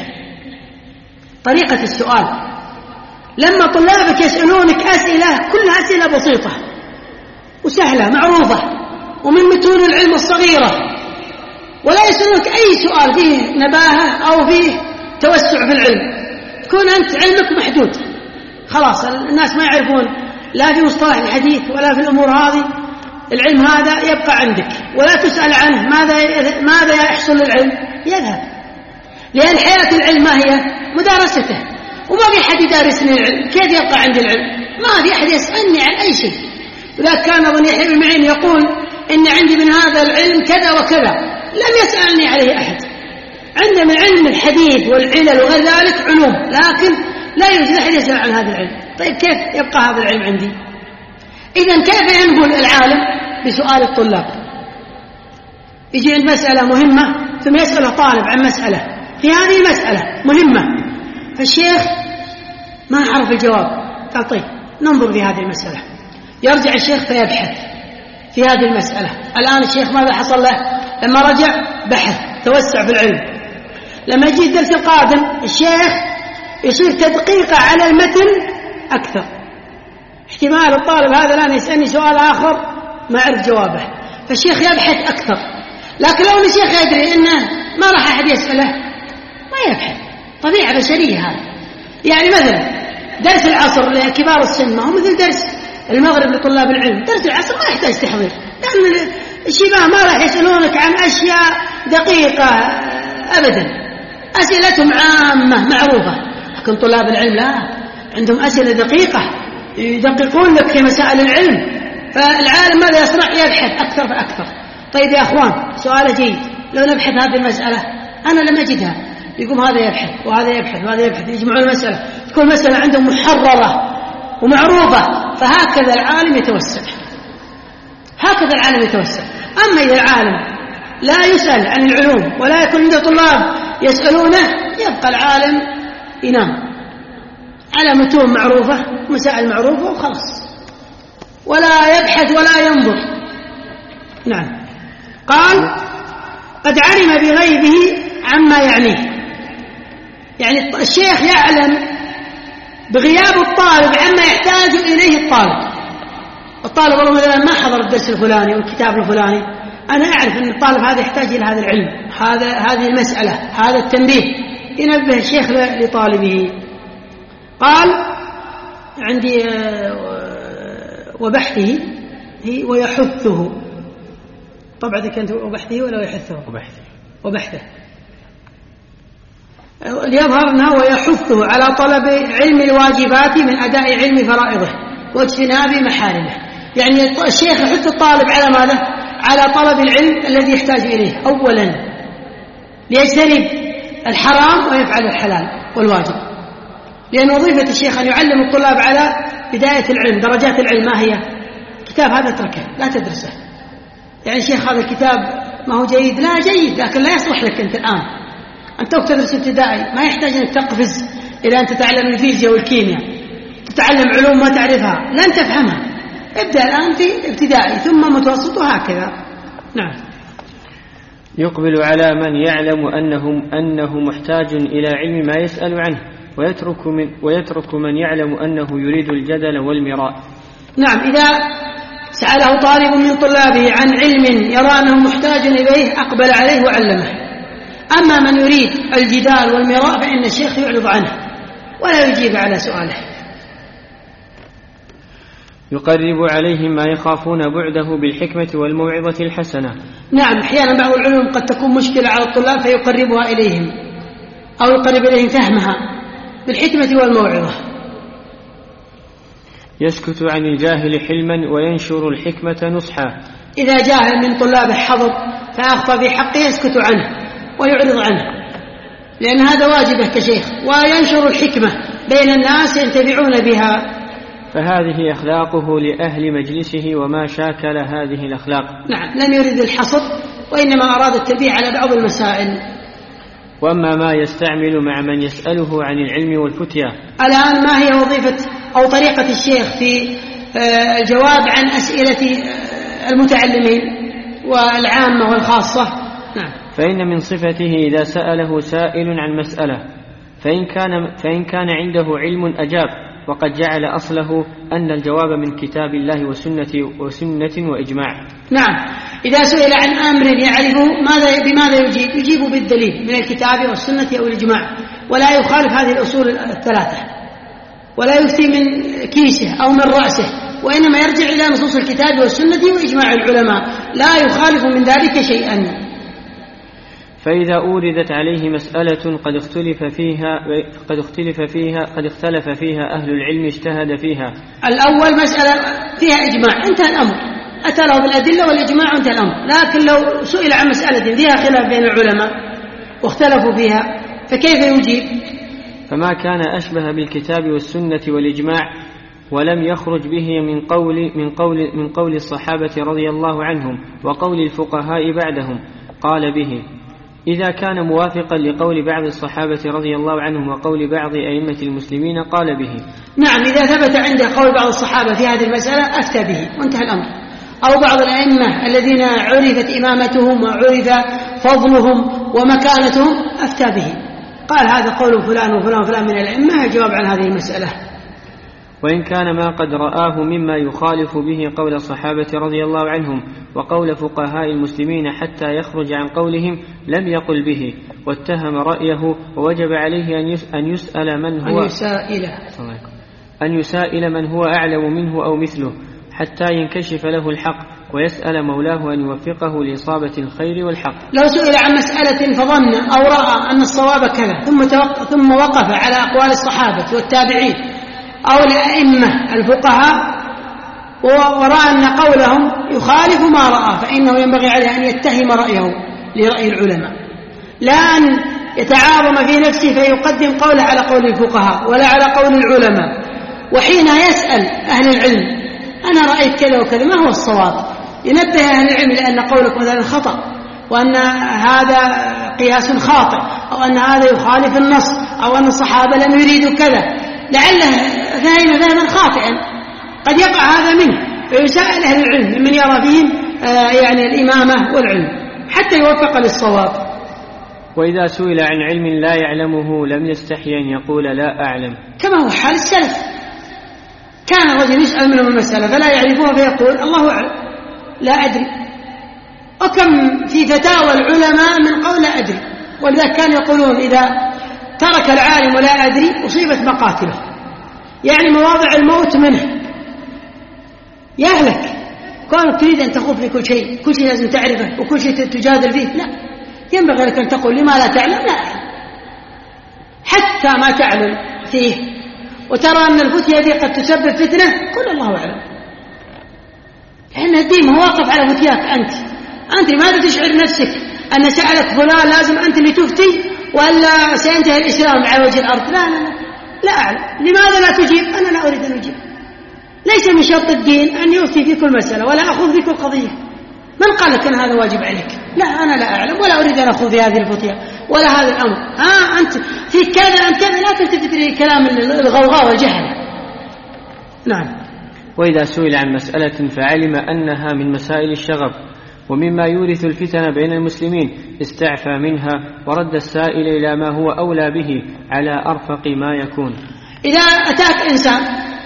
طريقة السؤال، لما طلابك يسألونك أسئلة كلها أسئلة بسيطة وسهلة معروفة ومن متون العلم الصغيرة، ولا يسألونك أي سؤال فيه نباهة أو فيه توسع في العلم، تكون أنت علمك محدود خلاص، الناس ما يعرفون لا في مصطلح الحديث ولا في الأمور هذه، العلم هذا يبقى عندك ولا تسأل عنه ماذا يحصل للعلم، يذهب، لأن حياة العلم ما هي؟ مدارسته، وما في أحد يدارسني العلم، كيف يبقى عندي العلم؟ ما في أحد يسألني عن أي شيء. وذلك كان أظن يحيى بن معين يقول إن عندي من هذا العلم كذا وكذا، لم يسألني عليه أحد. عندنا من علم الحديث والعلل وغير ذلك علوم، لكن لا يوجد أحد يسأل عن هذا العلم. طيب كيف يبقى هذا العلم عندي؟ إذن كيف ينبل العالم؟ بسؤال الطلاب. يجي عند مسألة مهمة ثم يسأله طالب عن مسألة في هذه المسألة مهمة، فالشيخ ما عرف الجواب، قال طيب ننظر في هذه المسألة، يرجع الشيخ فيبحث في هذه المسألة. الآن الشيخ ماذا حصل له؟ لما رجع بحث، توسع في العلم. لما يجي الدرس القادم الشيخ يصير تدقيقه على المتن أكثر، احتمال الطالب هذا الآن يسألني سؤال آخر ما أعرف جوابه، فالشيخ يبحث أكثر. لكن لو الشيخ يدري إنه ما راح أحد يسأله ما يبحث، طبيعة بشرية هذا. يعني مثلا درس العصر لكبار السن ما هو مثل درس المغرب لطلاب العلم، درس العصر ما يحتاج تحضير، لأن الشباب ما راح يسألونك عن أشياء دقيقة أبدا، أسئلتهم عامة معروفة. لكن طلاب العلم لا، عندهم أسئلة دقيقة يدققون لك في مسائل العلم، فالعالم ماذا يصنع؟ يبحث أكثر فأكثر. طيب يا أخوان سؤال جيد، لو نبحث هذه المسألة أنا لم أجدها، يقوم هذا يبحث وهذا يبحث وهذا يبحث، يجمعون المسألة، تكون مسألة عندهم محررة ومعروفة، فهكذا العالم يتوسع، هكذا العالم يتوسع. أما إذا العالم لا يسأل عن العلوم ولا يكون عنده طلاب يسألونه، يبقى العالم ينام على متون معروفة مسائل معروفة وخلاص، ولا يبحث ولا ينظر. نعم. قال قد علم بغيبه عما يعنيه، يعني الشيخ يعلم بغياب الطالب عما يحتاج إليه الطالب والله مثلا ما حضر الدرس الفلاني والكتاب الفلاني، أنا أعرف أن الطالب هذا يحتاج إلى هذا العلم، هذه المسألة، هذا التنبيه، ينبه الشيخ لطالبه. قال عندي وبحثه ويحثه، طبعا إذا كانت وبحثه ولا يحثه؟ وبحثه ليظهر أنه ويحثه على طلب علم الواجبات من أداء علم فرائضه واجتناب محارمه. يعني الشيخ يحث الطالب على ماذا؟ على طلب العلم الذي يحتاج إليه أولا، ليجتنب الحرام ويفعل الحلال والواجب، لأن وظيفة الشيخ أن يعلم الطلاب على بداية العلم، درجات العلم ما هي؟ كتاب هذا اتركه لا تدرسه، يعني الشيخ هذا الكتاب ما هو جيد، لا جيد لكن لا يصلح لك أنت الآن، أنت تدرس ابتدائي ما يحتاج أن تقفز إلى أن تتعلم الفيزياء والكيمياء، تتعلم علوم ما تعرفها لن تفهمها، ابدأ الآن في ابتدائي ثم متوسط وهكذا. نعم. يقبل على من يعلم أنه محتاج إلى علم ما يسأل عنه، ويترك من يعلم أنه يريد الجدل والمراء. نعم. إذا سأله طالب من طلابه عن علم يرى أنه محتاج إليه أقبل عليه وعلمه. أما من يريد الجدال والمراء فإن الشيخ يعرض عنه ولا يجيب على سؤاله. يقرب عليهم ما يخافون بعده بالحكمة والموعظة الحسنة. نعم، أحيانا بعض العلوم قد تكون مشكلة على الطلاب فيقربها إليهم أو يقرب إليهم فهمها بالحكمة والموعظة. يسكت عن الجاهل حلما وينشر الحكمة نصحا. إذا جاهل من طلابه حضر فأخطأ في حقه يسكت عنه ويعرض عنه، لأن هذا واجبه كشيخ، وينشر الحكمة بين الناس ينتفعون بها. فهذه أخلاقه لأهل مجلسه وما شاكل هذه الأخلاق. نعم، لم يرد الحصر وإنما أراد التنبيه على بعض المسائل. وأما ما يستعمل مع من يسأله عن العلم والفتية. الآن ما هي وظيفة أو طريقة الشيخ في الجواب عن أسئلة المتعلمين والعامة والخاصة؟ نعم. فإن من صفته إذا سأله سائل عن مسألة فإن كان عنده علم أجاب، وقد جعل أصله أن الجواب من كتاب الله وسنة وإجماع. نعم، إذا سئل عن أمر يعرفه بماذا يجيب بالدليل من الكتاب والسنة أو الإجماع، ولا يخالف هذه الأصول الثلاثة، ولا يفتي من كيسه أو من رأسه، وإنما يرجع إلى نصوص الكتاب والسنة وإجماع العلماء، لا يخالف من ذلك شيئا. فإذا أوردت عليه مسألة قد اختلف فيها أهل العلم اجتهد فيها. الأول مسألة فيها إجماع انتهى الأمر، أتى له بالأدلة والإجماع انتهى الأمر. لكن لو سئل عن مسألة فيها خلاف بين العلماء واختلفوا فيها فكيف يجيب؟ فما كان أشبه بالكتاب والسنة والإجماع ولم يخرج به من قول الصحابة رضي الله عنهم وقول الفقهاء بعدهم قال به. إذا كان موافقا لقول بعض الصحابة رضي الله عنهم وقول بعض أئمة المسلمين قال به. نعم، إذا ثبت عنده قول بعض الصحابة في هذه المسألة أفتى به وانتهى الأمر، أو بعض الأئمة الذين عرفت إمامتهم وعرف فضلهم ومكانتهم أفتى به، قال هذا قول فلان وفلان وفلان من الأئمة الجواب عن هذه المسألة. وإن كان ما قد رآه مما يخالف به قول الصحابة رضي الله عنهم وقول فقهاء المسلمين حتى يخرج عن قولهم لم يقل به واتهم رأيه، ووجب عليه أن يسائل من هو أعلم منه أو مثله حتى ينكشف له الحق، ويسأل مولاه أن يوفقه لإصابة الخير والحق. لو سئل عن مسألة فظن أو رأى أن الصواب كذا ثم وقف على أقوال الصحابة والتابعين أو الأئمة الفقهاء ورأى أن قولهم يخالف ما رأى، فإنه ينبغي عليه أن يتهم رأيه لرأي العلماء، لا أن يتعاظم في نفسه فيقدم قوله على قول الفقهاء ولا على قول العلماء. وحين يسأل أهل العلم أنا رأيت كذا وكذا ما هو الصواب، ينبه أهل العلم لأن قولك مثلا خطأ، وأن هذا قياس خاطئ، أو أن هذا يخالف النص، أو أن الصحابة لم يريدوا كذا، لعله فهم فهما خاطئا قد يقع هذا منه، فيسأل أهل العلم من يرى فيهم يعني الإمامة والعلم حتى يوفق للصواب. وإذا سئل عن علم لا يعلمه لم يستحي أن يقول لا أعلم، كما هو حال السلف، كان الرجل يسأل منهم المسألة فلا يعرفها فيقول الله أعلم لا أدري. وكم في فتاوى العلماء من قول لا أدري، ولذلك كانوا يقولون إذا ترك العالم ولا أدري أصيبت مقاتله، يعني مواضع الموت منه يهلك. كونك تريد أن تخوض في كل شيء لازم تعرفه وكل شيء تجادل فيه، لا، ينبغي لك أن تقول لما لا تعلم لا أعلم، حتى ما تعلم فيه وترى أن الفتية دي قد تسبب فتنة قل الله أعلم، لأن الدين مواقف على فتياك أنت لماذا تشعر نفسك أن سألك فلان لازم أنت اللي تفتي ولا سينتهي الإسلام على وجه الأرض؟ لا أعلم. لماذا لا تجيب؟ أنا لا أريد أن أجيب، ليس من شرط الدين أن يفتي في كل مسألة ولا أخذ في كل قضية. من قال لك أن هذا واجب عليك؟ لا، أنا لا أعلم ولا أريد أن أخذ في هذه الفتية ولا هذا الأمر. أنت في كذا أنت كذا، لا تلتفت لكلام الغوغاء والجهل. نعم. وإذا سئل عن مسألة فعلم أنها من مسائل الشغب ومما يورث الفتن بين المسلمين استعفى منها ورد السائل إلى ما هو أولى به على أرفق ما يكون. إذا أتاك إنسان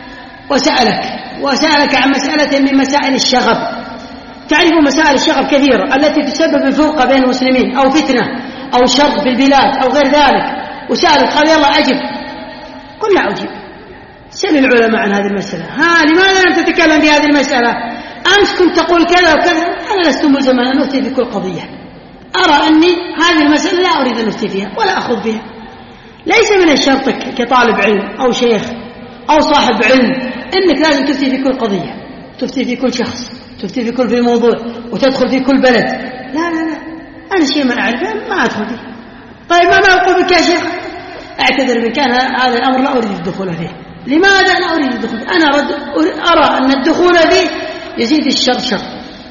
وسألك عن مسألة من مسائل الشغب، تعرف مسائل الشغب كثيرة التي تسبب الفرقة بين المسلمين أو فتنة أو شر في البلاد أو غير ذلك، وسألك قال يلا أجب، قل لا أجيب، سأل العلماء عن هذه المسألة. لماذا لم تتكلم في هذه المسألة؟ أمس كنت تقول كذا وكذا. أنا لست ملزما أن أفتي في كل قضية. أرى أني هذه المسألة لا أريد أن أفتي فيها ولا أخذ بها. ليس من الشرط كطالب علم أو شيخ أو صاحب علم أنك لازم تفتي في كل قضية، تفتي في كل شخص، تفتي في كل موضوع، وتدخل في كل بلد. لا لا لا، أنا شيء ما أعرفه ما أدخل فيه. طيب ما أقول بك يا شيخ؟ أعتذر منك، أنا هذا الأمر لا أريد الدخول فيه. لماذا لا أريد الدخول؟ أنا أرى أن الدخول فيه يزيد الشر شر.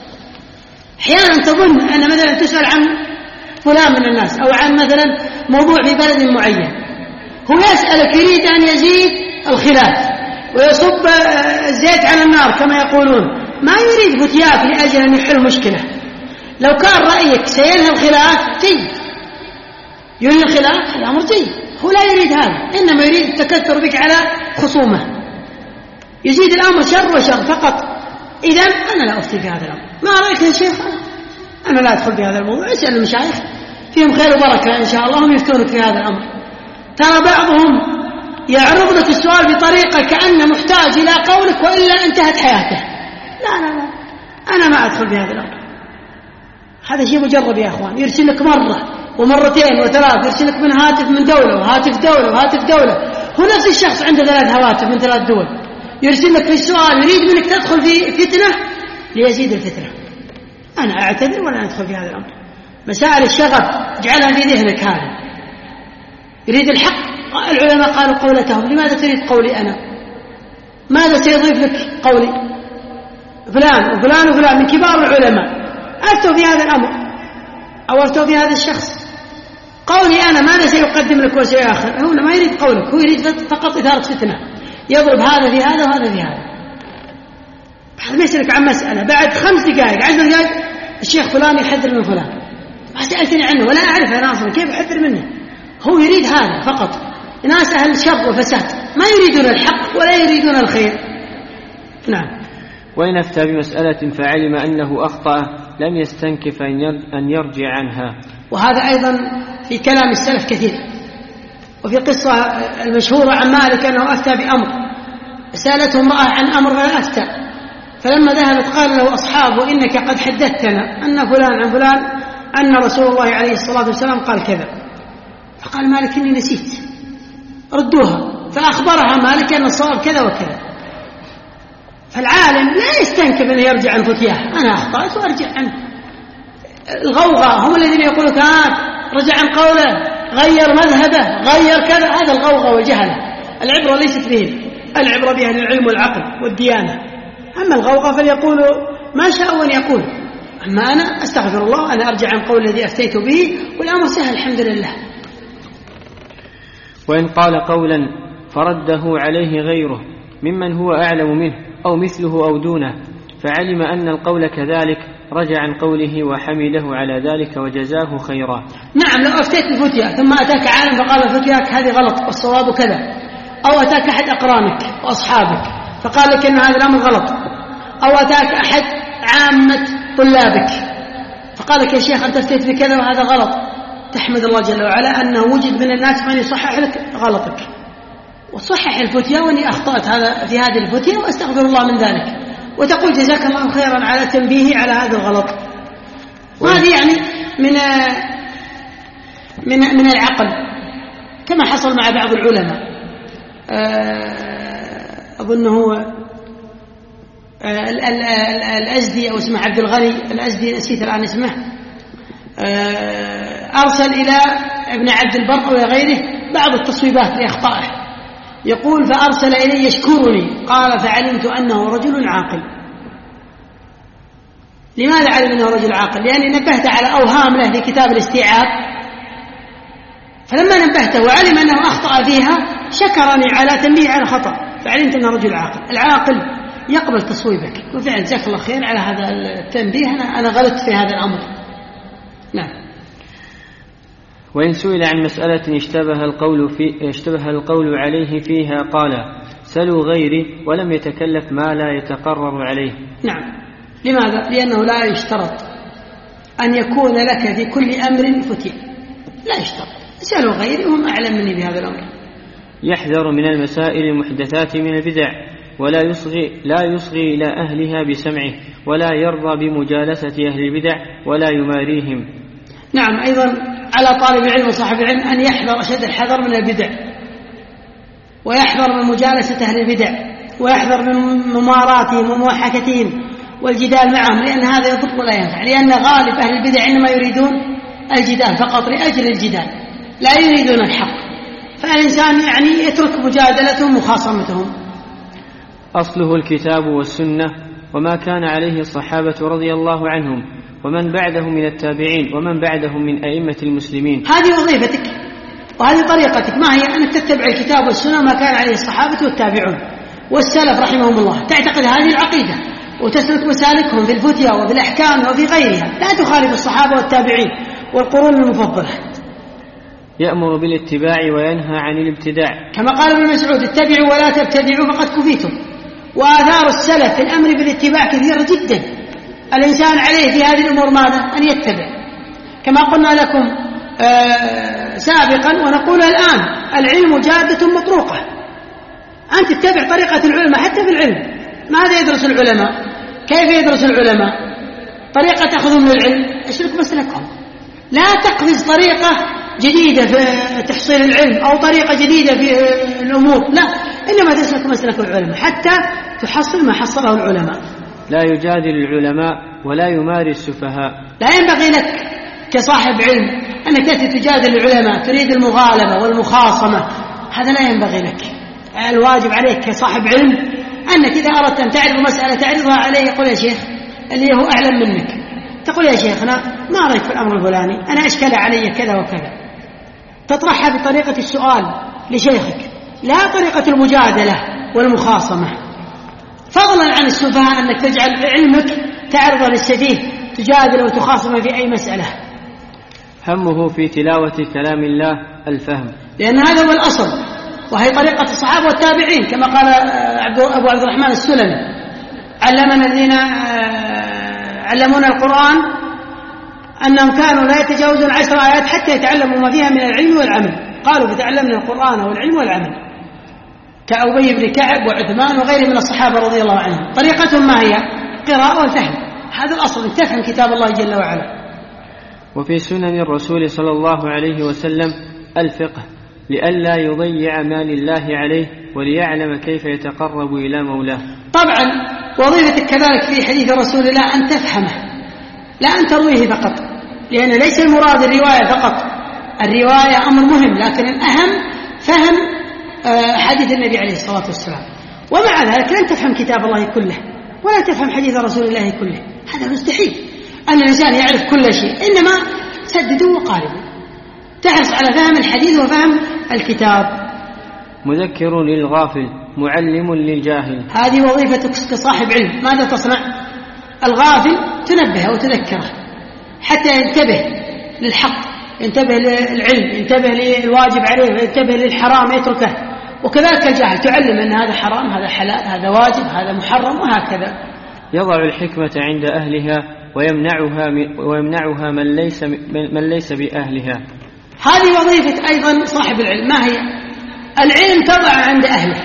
أحيانا تظن أن مثلا تسأل عن فلان من الناس أو عن مثلا موضوع في بلد معين، هو يسألك يريد أن يزيد الخلاف ويصب الزيت على النار كما يقولون، ما يريد فتياك لأجل أن يحل مشكلة. لو كان رأيك سينهي الخلاف جيد، ينهي الخلاف الأمر جيد، هو لا يريد هذا، إنما يريد التكثر بك على خصومه، يزيد الأمر شر وشر فقط. إذن أنا لا أفتي في هذا الأمر. ما رأيك يا شيخ؟ أنا لا أدخل في هذا الموضوع. اسأل المشايخ فيهم خير وبركة إن شاء الله، هم يفتونك في هذا الأمر. ترى بعضهم يعرض لك السؤال بطريقة كأنه محتاج إلى قولك وإلا انتهت حياته. لا لا لا، أنا ما أدخل في هذا الأمر. هذا شيء مجرب يا أخوان. يرسل لك مرة ومرتين وثلاث، يرسل لك من هاتف من دولة وهاتف دولة وهاتف دولة. هو نفس الشخص عنده 3 هواتف من 3 دول، يرسل لك في السؤال يريد منك تدخل في فتنة ليزيد الفتنة. أنا أعتذر ولا أدخل في هذا الأمر. مسائل الشغف اجعلها في ذهنك. هذا يريد الحق، العلماء قالوا قولتهم. لماذا تريد قولي أنا؟ ماذا سيضيف لك قولي؟ فلان وفلان وفلان من كبار العلماء أفتوا في هذا الأمر أو أفتوا في هذا الشخص. قولي أنا ماذا سيقدم لك وسيأخر؟ هو ما يريد قولك، هو يريد فقط إثارة فتنة، يضرب هذا في هذا وهذا في هذا. هذا يسألك عن مسألة بعد 5 دقائق 10 دقائق الشيخ فلان يحذر من فلان، ما سألتني عنه ولا أعرف أنا أصلا كيف أحذر منه. هو يريد هذا فقط. ناس أهل شر وفساد ما يريدون الحق ولا يريدون الخير. نعم. وإن أفتى بمسألة فعلم أنه أخطأ لم يستنكف أن يرجع عنها. وهذا أيضا في كلام السلف كثير. وفي قصة المشهورة عن مالك أنه أفتى بأمر، سألته امرأة عن أمر فلا أفتى، فلما ذهبت قال له أصحابه إنك قد حدثتنا أن فلان عن فلان أن رسول الله عليه الصلاة والسلام قال كذا. فقال مالك إني نسيت، ردوها. فأخبرها مالك أن الصواب كذا وكذا. فالعالم لا يستنكف أن يرجع عن فتياه، أنا أخطأت وأرجع عنه. الغوغاء هم الذين يقولون رجع عن قوله، غير مذهبه، غير كذا. هذا الغوغاء والجهل. العبرة ليست بهم، العبرة بأهل العلم والعقل والديانة. أما الغوغاء فليقولوا ما شاءوا أن يقول. أما أنا أستغفر الله، أنا أرجع عن قول الذي أفتيت به والأمر سهل الحمد لله. وإن قال قولا فرده عليه غيره ممن هو أعلم منه أو مثله أو دونه فعلم أن القول كذلك رجع عن قوله وحمده على ذلك وجزاه خيرا. نعم، لو أفتيت الفتية ثم أتاك عالم فقال فتياك هذه غلط والصواب كذا، أو أتاك أحد أقرانك وأصحابك فقال لك أن هذا الأمر غلط، أو أتاك أحد عامة طلابك فقال لك يا شيخ أنت أفتيت بكذا وهذا غلط، تحمد الله جل وعلا أنه وجد من الناس من يصحح لك غلطك وصحح الفتية وأني أخطأت هذا في هذه الفتية وأستغفر الله من ذلك، وتقول جزاك الله خيرا على تنبيهي على هذا الغلط. وهذه يعني من العقل كما حصل مع بعض العلماء. أظنه الأزدي أو اسمه عبد الغني الأزدي، نسيت الآن اسمه، أرسل إلى ابن عبد البر وغيره بعض التصويبات لأخطائه، يقول فأرسل إلي يشكرني، قال فعلمت أنه رجل عاقل. لماذا علم أنه رجل عاقل؟ لأني نبهت على أوهام له في كتاب الاستيعاب، فلما نبهته وعلم أنه أخطأ فيها شكرني على تنبيه على خطأ، فعلمت أنه رجل عاقل. العاقل يقبل تصويبك، وفعلا جزاك الله خير على هذا التنبيه، أنا غلطت في هذا الأمر. نعم. وإن سئل عن مسألة اشتبه القول عليه فيها قال سلوا غيري ولم يتكلف ما لا يتقرر عليه. نعم. لماذا؟ لأنه لا يشترط أن يكون لك في كل أمر فتية، لا يشترط. سألوا غيري وهم أعلم مني بهذا الأمر. يحذر من المسائل المحدثات من البدع، لا يصغي إلى أهلها بسمعه، ولا يرضى بمجالسة أهل البدع ولا يماريهم. نعم، أيضا على طالب العلم وصاحب العلم أن يحذر أشد الحذر من البدع، ويحذر من مجالسة أهل البدع، ويحذر من مماراتهم ومواحكتهم والجدال معهم، لأن هذا يضر ولا ينفع، لأن غالب أهل البدع إنما يريدون الجدال فقط لأجل الجدال، لا يريدون الحق، فالإنسان يترك مجادلتهم ومخاصمتهم. أصله الكتاب والسنة وما كان عليه الصحابة رضي الله عنهم ومن بعدهم من التابعين ومن بعدهم من أئمة المسلمين. هذه وظيفتك وهذه طريقتك، ما هي أن تتبع الكتاب والسنة ما كان عليه الصحابة والتابعون والسلف رحمهم الله، تعتقد هذه العقيدة وتسلك مسالكهم في الفتيا وفي الأحكام وفي غيرها، لا تخالف الصحابة والتابعين والقرون المفضلة. يأمر بالاتباع وينهى عن الابتداع، كما قال ابن مسعود: اتبعوا ولا تبتدعوا فقد كفيتم. وآثار السلف في الأمر بالاتباع كثيرة جدا، الإنسان عليه في هذه الأمور ماذا؟ أن يتبع، كما قلنا لكم سابقا ونقول الآن: العلم جادة مطروقة، أنت تتبع طريقة العلماء حتى في العلم. ماذا يدرس العلماء؟ كيف يدرس العلماء؟ طريقة تأخذ من العلم، اشرك مسلكهم، لا تقفز طريقة جديدة في تحصيل العلم أو طريقة جديدة في الأمور، لا، إنما تسلك مسلك العلماء حتى تحصل ما حصله العلماء. لا يجادل العلماء ولا يماري السفهاء. لا ينبغي لك كصاحب علم أنك تأتي تجادل العلماء، تريد المغالبة والمخاصمة، هذا لا ينبغي لك. الواجب عليك كصاحب علم أنك إذا أردت أن تعرف مسألة تعرضها عليه، يقول: يا شيخ، اللي هو أعلم منك، تقول: يا شيخنا ما رأيك في الأمر الفلاني؟ أنا أشكل علي كذا وكذا. تطرحها بطريقة السؤال لشيخك، لا طريقة المجادلة والمخاصمة، فضلا عن السفهاء أنك تجعل علمك تعرض للسفيه تجادل وتخاصم في أي مسألة. همه في تلاوة كلام الله الفهم، لأن هذا هو الأصل، وهي طريقة الصحابة والتابعين، كما قال أبو عبد الرحمن السلمي: علمنا الذين علمونا القرآن أنهم كانوا لا يتجاوزون 10 آيات حتى يتعلموا ما فيها من العلم والعمل. قالوا: فتعلمنا القرآن والعلم والعمل، كأبي بن كعب وعثمان وغيرهم من الصحابة رضي الله عنهم. طريقتهم ما هي؟ قراءة والفهم، هذا الأصل، تفهم كتاب الله جل وعلا. وفي سنن الرسول صلى الله عليه وسلم الفقه، لئلا يضيع ما لله عليه وليعلم كيف يتقرب إلى مولاه. طبعا وظيفتك كذلك في حديث رسول الله أن تفهمه، لا أن ترويه فقط، لأن ليس المراد الرواية فقط، الرواية أمر مهم، لكن الأهم فهم حديث النبي عليه الصلاة والسلام. ومع ذلك لن تفهم كتاب الله كله ولا تفهم حديث رسول الله كله، هذا مستحيل أن الإنسان يعرف كل شيء، إنما سددوا وقاربوا، تحرص على فهم الحديث وفهم الكتاب. مذكر للغافل معلم للجاهل، هذه وظيفتك كصاحب علم. ماذا تصنع؟ الغافل تنبهه وتذكره حتى ينتبه للحق، ينتبه للعلم، ينتبه للواجب عليه، ينتبه للحرام يتركه. وكذلك الجاهل تعلم أن هذا حرام، هذا حلال، هذا واجب، هذا محرم، وهكذا. يضع الحكمة عند أهلها ويمنعها من ليس بأهلها. هذه وظيفة أيضا صاحب العلم. ما هي؟ العلم تضع عند أهله،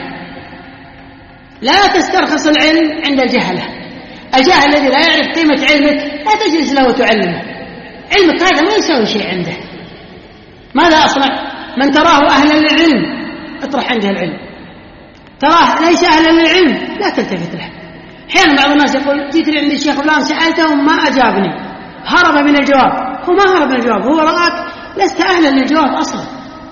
لا تسترخص العلم عند الجهلة. الجاهل الذي لا يعرف قيمة علمك لا تجلس له وتعلمه، علمك هذا ما يسوي شيء عنده. ماذا أصنع؟ من تراه أهلا للعلم اطرح عنده العلم، تراه ليس أهلا للعلم لا تلتفت له. أحيانا بعض الناس يقول: جيت عند الشيخ فلان سألته ما أجابني، هرب من الجواب. هو ما هرب من الجواب، هو رآك لست أهلا للجواب أصلا.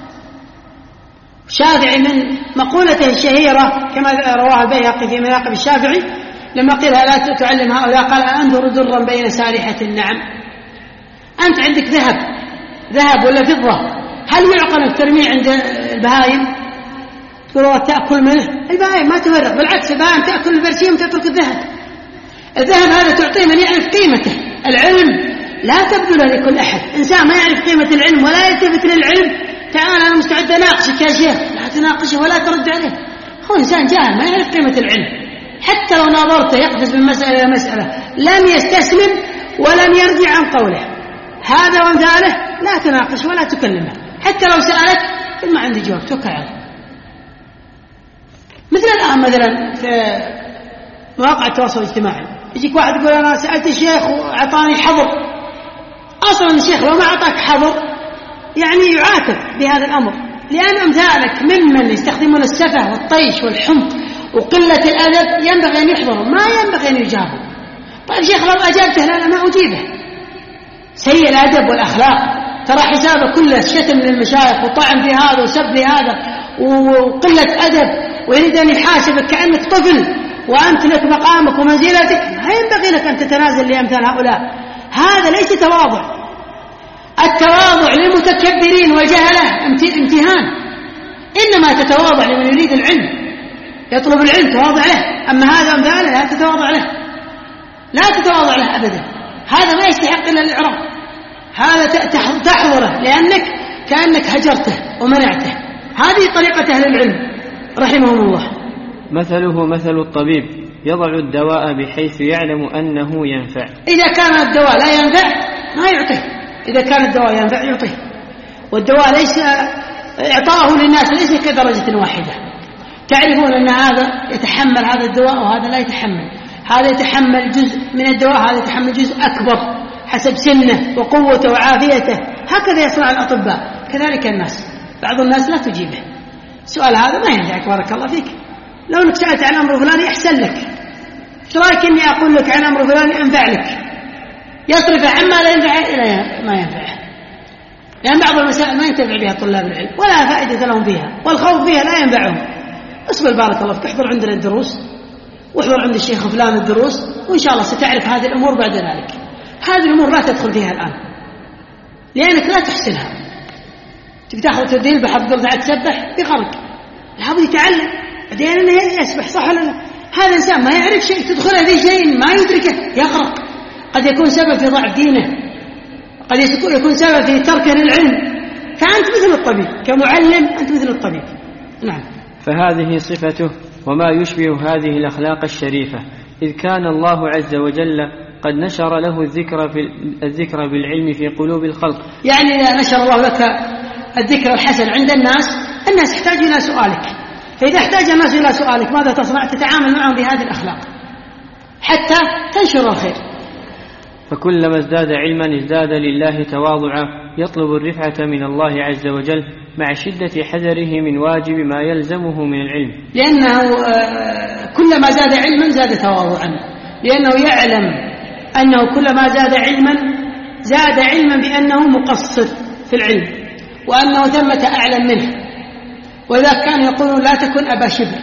الشافعي من مقولته الشهيرة كما رواه البيهقي في مناقب الشافعي لما قيل: لا تعلم هؤلاء، قال: أنظر درا بين سارحة النعم. أنت عندك ذهب ولا فضة، هل يعقل أن ترميه عند البهائم؟ تقول تأكل منه؟ البهائم ما تفرق، بالعكس البهائم تأكل البرسيم وتترك الذهب. الذهب هذا تعطيه من يعرف قيمته. العلم لا تبذله لكل أحد. إنسان ما يعرف قيمة العلم ولا يلتفت للعلم، تعال أنا مستعد أناقشك يا شيخ، لا تناقشه ولا ترد عليه. هو إنسان جاهل ما يعرف قيمة العلم، حتى لو ناظرته يقفز من مسألة إلى مسألة لم يستسلم ولم يرجع عن قوله. هذا وامثاله لا تناقش ولا تكلمه، حتى لو سألك ما عندي جواب توكل عليه. مثل الآن مثلا في مواقع التواصل الاجتماعي يجيك واحد يقول أنا سألت الشيخ وأعطاني حظر. أصلا الشيخ لو ما أعطاك حظر يعني يعاتب بهذا الأمر، لأن أمثالك ممن يستخدمون السفه والطيش والحمق وقلة الأدب ينبغي أن يحضروا، ما ينبغي أن يجابوا. طيب شيخ لو أجابته لا أنا ما أجيبه. سيء الأدب والأخلاق ترى حسابه كله شتم للمشايخ وطعن في هذا وسب في هذا وقلة أدب، ويريد أن يحاسبك كأنك طفل وأنت لك مقامك ومنزلتك. ما ينبغي لك أن تتنازل لأمثال هؤلاء، هذا ليس تواضع. التواضع للمتكبرين والجهلة امتهان، إنما تتواضع لمن يريد العلم يطلب العلم تواضع له. أما هذا أمثاله لا تتواضع له، لا تتواضع له أبدا، هذا ما يستحق إلا الإعراب. هذا تحضره لأنك كأنك هجرته ومنعته. هذه طريقة أهل العلم رحمهم الله. مثله مثل الطبيب يضع الدواء بحيث يعلم أنه ينفع. إذا كان الدواء لا ينفع ما يعطيه، إذا كان الدواء ينفع يعطيه. والدواء ليس إعطاءه للناس ليس كدرجة واحدة. تعرفون أن هذا يتحمل هذا الدواء وهذا لا يتحمل، هذا يتحمل جزء من الدواء هذا يتحمل جزء أكبر حسب سنه وقوته وعافيته. هكذا يصنع الأطباء، كذلك الناس. بعض الناس لا تجيبه. السؤال هذا ما ينفعك بارك الله فيك، لو انك سألت عن أمر فلاني أحسن لك، ايش رايك إني أقول لك عن أمر فلاني أنفع لك، يصرف عما لا ينفع إلى ما ينفعه. لأن بعض المسائل ما ينتفع بها طلاب العلم ولا فائدة لهم فيها، والخوف فيها لا ينفعهم. اصبر بارك الله فيك، احضر عندنا الدروس واحضر عند الشيخ فلان الدروس، وإن شاء الله ستعرف هذه الأمور بعد ذلك. هذه الأمور لا تدخل فيها الآن لأنك لا تحسنها. تبي تاخذ تدريب بحب قلت عاد تسبح بغرق، لابد يتعلم بعدين انه يسبح صح ولا لا. هذا الانسان ما يعرف شيء، تدخله في شيء ما يدركه يغرق. قد يكون سبب في ضعف دينه، قد يكون سبب في تركه للعلم. فأنت مثل الطبيب كمعلم، أنت مثل الطبيب. نعم. فهذه صفته وما يشبه هذه الأخلاق الشريفة، إذ كان الله عز وجل قد نشر له الذكر بالعلم في قلوب الخلق. يعني إذا نشر الله لك الذكر الحسن عند الناس يحتاج إلى سؤالك. فإذا احتاج الناس إلى سؤالك ماذا تصنع؟ تتعامل معهم بهذه الأخلاق حتى تنشر الخير. فكلما ازداد علما ازداد لله تواضعا، يطلب الرفعة من الله عز وجل مع شدة حذره من واجب ما يلزمه من العلم، لأنه كلما زاد علما زاد تواضعا، لأنه يعلم أنه كلما زاد علما بأنه مقصر في العلم وأنه ثمة أعلم منه. وإذا كان يقولون لا تكن أبا شبر.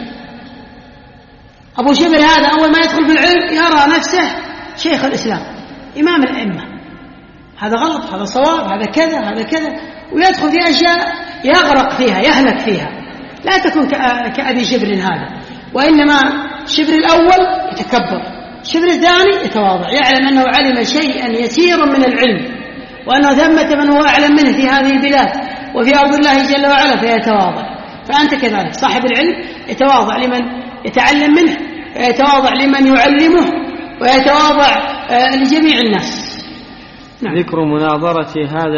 أبو شبر هذا أول ما يدخل في العلم يرى نفسه شيخ الإسلام إمام الأئمة. هذا غلط، هذا صواب، هذا كذا هذا كذا، ويدخل في أشياء يغرق فيها يهلك فيها. لا تكن كأبي شبر هذا، وإنما شبر الأول يتكبر، شبر الثاني يتواضع، يعلم أنه علم شيئا يسيرا من العلم وأنه ثمة من هو أعلم منه في هذه البلاد وفي أرض الله جل وعلا فيتواضع. فأنت كذلك صاحب العلم يتواضع لمن يتعلم منه، ويتواضع لمن يعلمه، ويتواضع لجميع الناس. نعم. ذكر مناظرة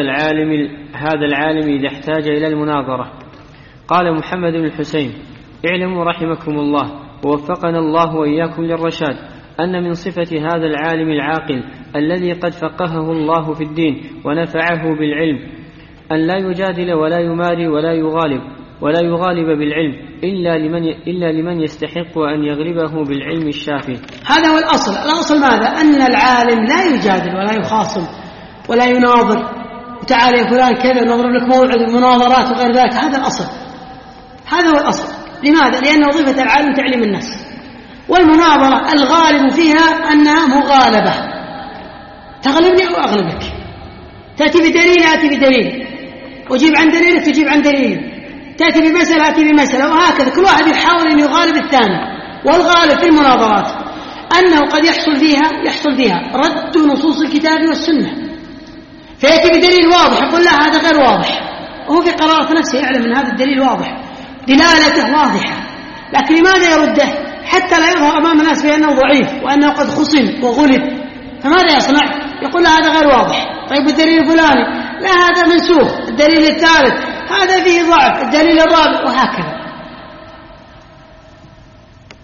هذا العالم إذا احتاج إلى المناظرة. قال محمد بن الحسين: اعلموا رحمكم الله ووفقنا الله وإياكم للرشاد أن من صفة هذا العالم العاقل الذي قد فقهه الله في الدين ونفعه بالعلم أن لا يجادل ولا يماري ولا يغالب بالعلم إلا لمن يستحق أن يغلبه بالعلم الشافي. هذا هو الأصل ماذا؟ أن العالم لا يجادل ولا يخاصم ولا يناظر، وتعالى يا فلان كذا نضرب لك موعد المناظرات وغير ذلك. هذا الأصل، هذا هو الأصل. لماذا؟ لأن وظيفة العالم تعليم الناس، والمناظرة الغالب فيها أنها مغالبة، تغلبني أو أغلبك، تأتي بدليل أتي بدليل، أجيب عن دليل تجيب عن دليل، تأتي بمسألة أتي بمسألة، وهكذا كل واحد يحاول أن يغالب الثاني. والغالب في المناظرات أنه قد يحصل فيها رد نصوص الكتاب والسنة، فيأتي بدليل واضح يقول لا هذا غير واضح، وهو في قرارة نفسه يعلم أن هذا الدليل واضح دلالته واضحة، لكن لماذا يرده؟ حتى لا يظهر أمام الناس بأنه ضعيف وأنه قد خصم وغلب. فماذا يصنع؟ يقول لا هذا غير واضح. طيب الدليل الفلاني لا هذا منسوخ، الدليل الثالث هذا فيه ضعف، الدليل الرابع، وهكذا.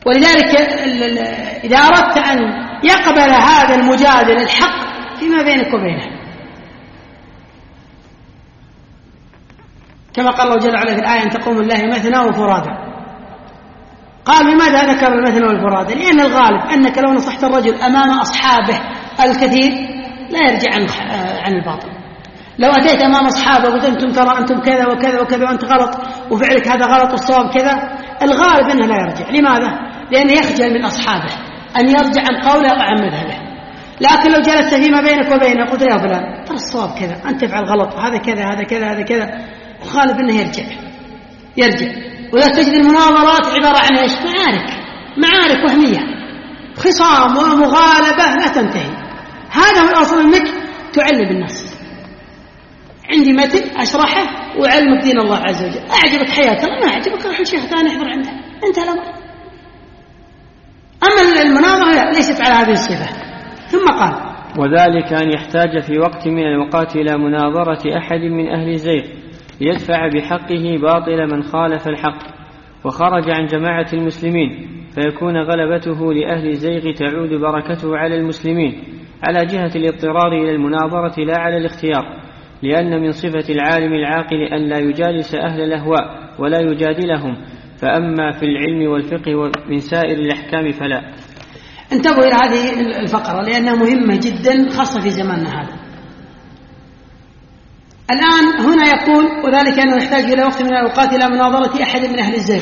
ولذلك إذا أردت أن يقبل هذا المجادل الحق فيما بينك وبينه، كما قال الله جل وعلا في الآية أن تقوم الله مثنى وفرادى. قال لماذا ذكر المثنى والفرادى؟ لأن الغالب أنك لو نصحت الرجل أمام أصحابه الكثير لا يرجع عن الباطل. لو أتيت أمام أصحابه وقلت أنتم ترى أنتم كذا وكذا وكذا وأنت غلط وفعلك هذا غلط والصواب كذا، الغالب أنه لا يرجع. لماذا؟ لأنه يخجل من أصحابه أن يرجع عن قوله أو عن مذهبه. لكن لو جلست فيما بينك وبينه قلت يا فلان ترى الصواب كذا، أنت تفعل غلط، هذا كذا هذا كذا هذا كذا، الغالب أنه يرجع. ولا تجد المناظرات عبارة عن إيش؟ معارك وهمية، خصام ومغالبة لا تنتهي. هذا هو الأصل، أنك تعلم الناس. عندي متن أشرحه وعلمك دين الله عز وجل، أعجبك حياة الله، ما أعجبك روح الشيخ ثاني احضر عنده، انتهى الأمر. أما المناظرة ليست على هذه الصفة. ثم قال: وذلك أن يحتاج في وقت من الأوقات إلى مناظرة أحد من أهل الزيغ ليدفع بحقه باطل من خالف الحق وخرج عن جماعة المسلمين، فيكون غلبته لأهل الزيغ تعود بركته على المسلمين على جهة الاضطرار إلى المناظرة لا على الاختيار، لأن من صفة العالم العاقل أن لا يجالس أهل الأهواء ولا يجادلهم، فأما في العلم والفقه من سائر الأحكام فلا. انتبهوا إلى هذه الفقرة لأنها مهمة جدا خاصة في زماننا هذا. الآن هنا يقول: وذلك أنه يحتاج إلى وقت من الأوقات إلى مناظرة أحد من أهل الزيغ،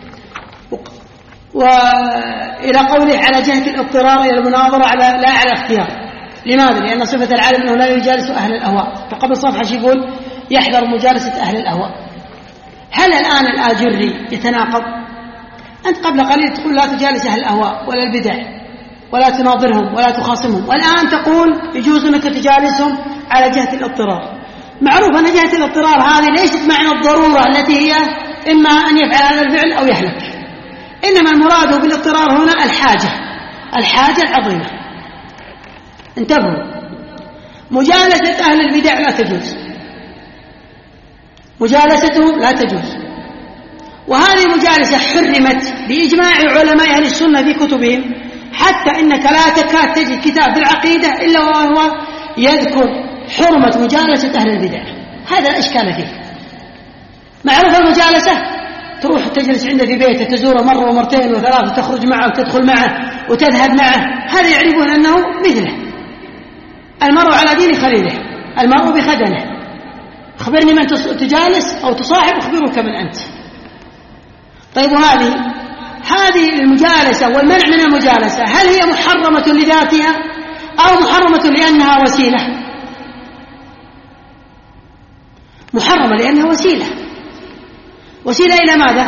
وإلى قوله على جهة الاضطرار إلى المناظرة لا على اختيار. لماذا؟ لأن صفة العالم أنه لا يجالس أهل الأهواء. فقبل صفحة يقول يحذر مجالسة أهل الأهواء. هل الآن الآجري يتناقض؟ أنت قبل قليل تقول لا تجالس أهل الأهواء ولا البدع ولا تناظرهم ولا تخاصمهم، والآن تقول يجوز أنك تجالسهم على جهة الاضطرار. معروف أن جهة الاضطرار هذه ليست معنى الضرورة التي هي إما أن يفعل هذا الفعل أو يهلك، إنما المراد بالاضطرار هنا الحاجة العظيمة. انتبهوا، مجالسة أهل البدع لا تجوز، مجالستهم لا تجوز، وهذه المجالسة حرمت بإجماع علماء أهل السنة في كتبهم، حتى إنك لا تكاد تجد كتاب في العقيدة إلا وهو يذكر حرمة مجالسة أهل البدع. هذا الإشكال فيه. معروف المجالسة تروح تجلس عنده في بيته، تزوره مرة ومرتين وثلاث، وتخرج معه وتدخل معه وتذهب معه، هذا يعرفون أنه مثله. المرء على دين خليله، المرء بخدنه. أخبرني من تجالس أو تصاحب، أخبرك من أنت. طيب، هذه المجالسة والمنع من المجالسة هل هي محرمة لذاتها أو محرمة لأنها وسيلة؟ محرمة لأنها وسيلة إلى ماذا؟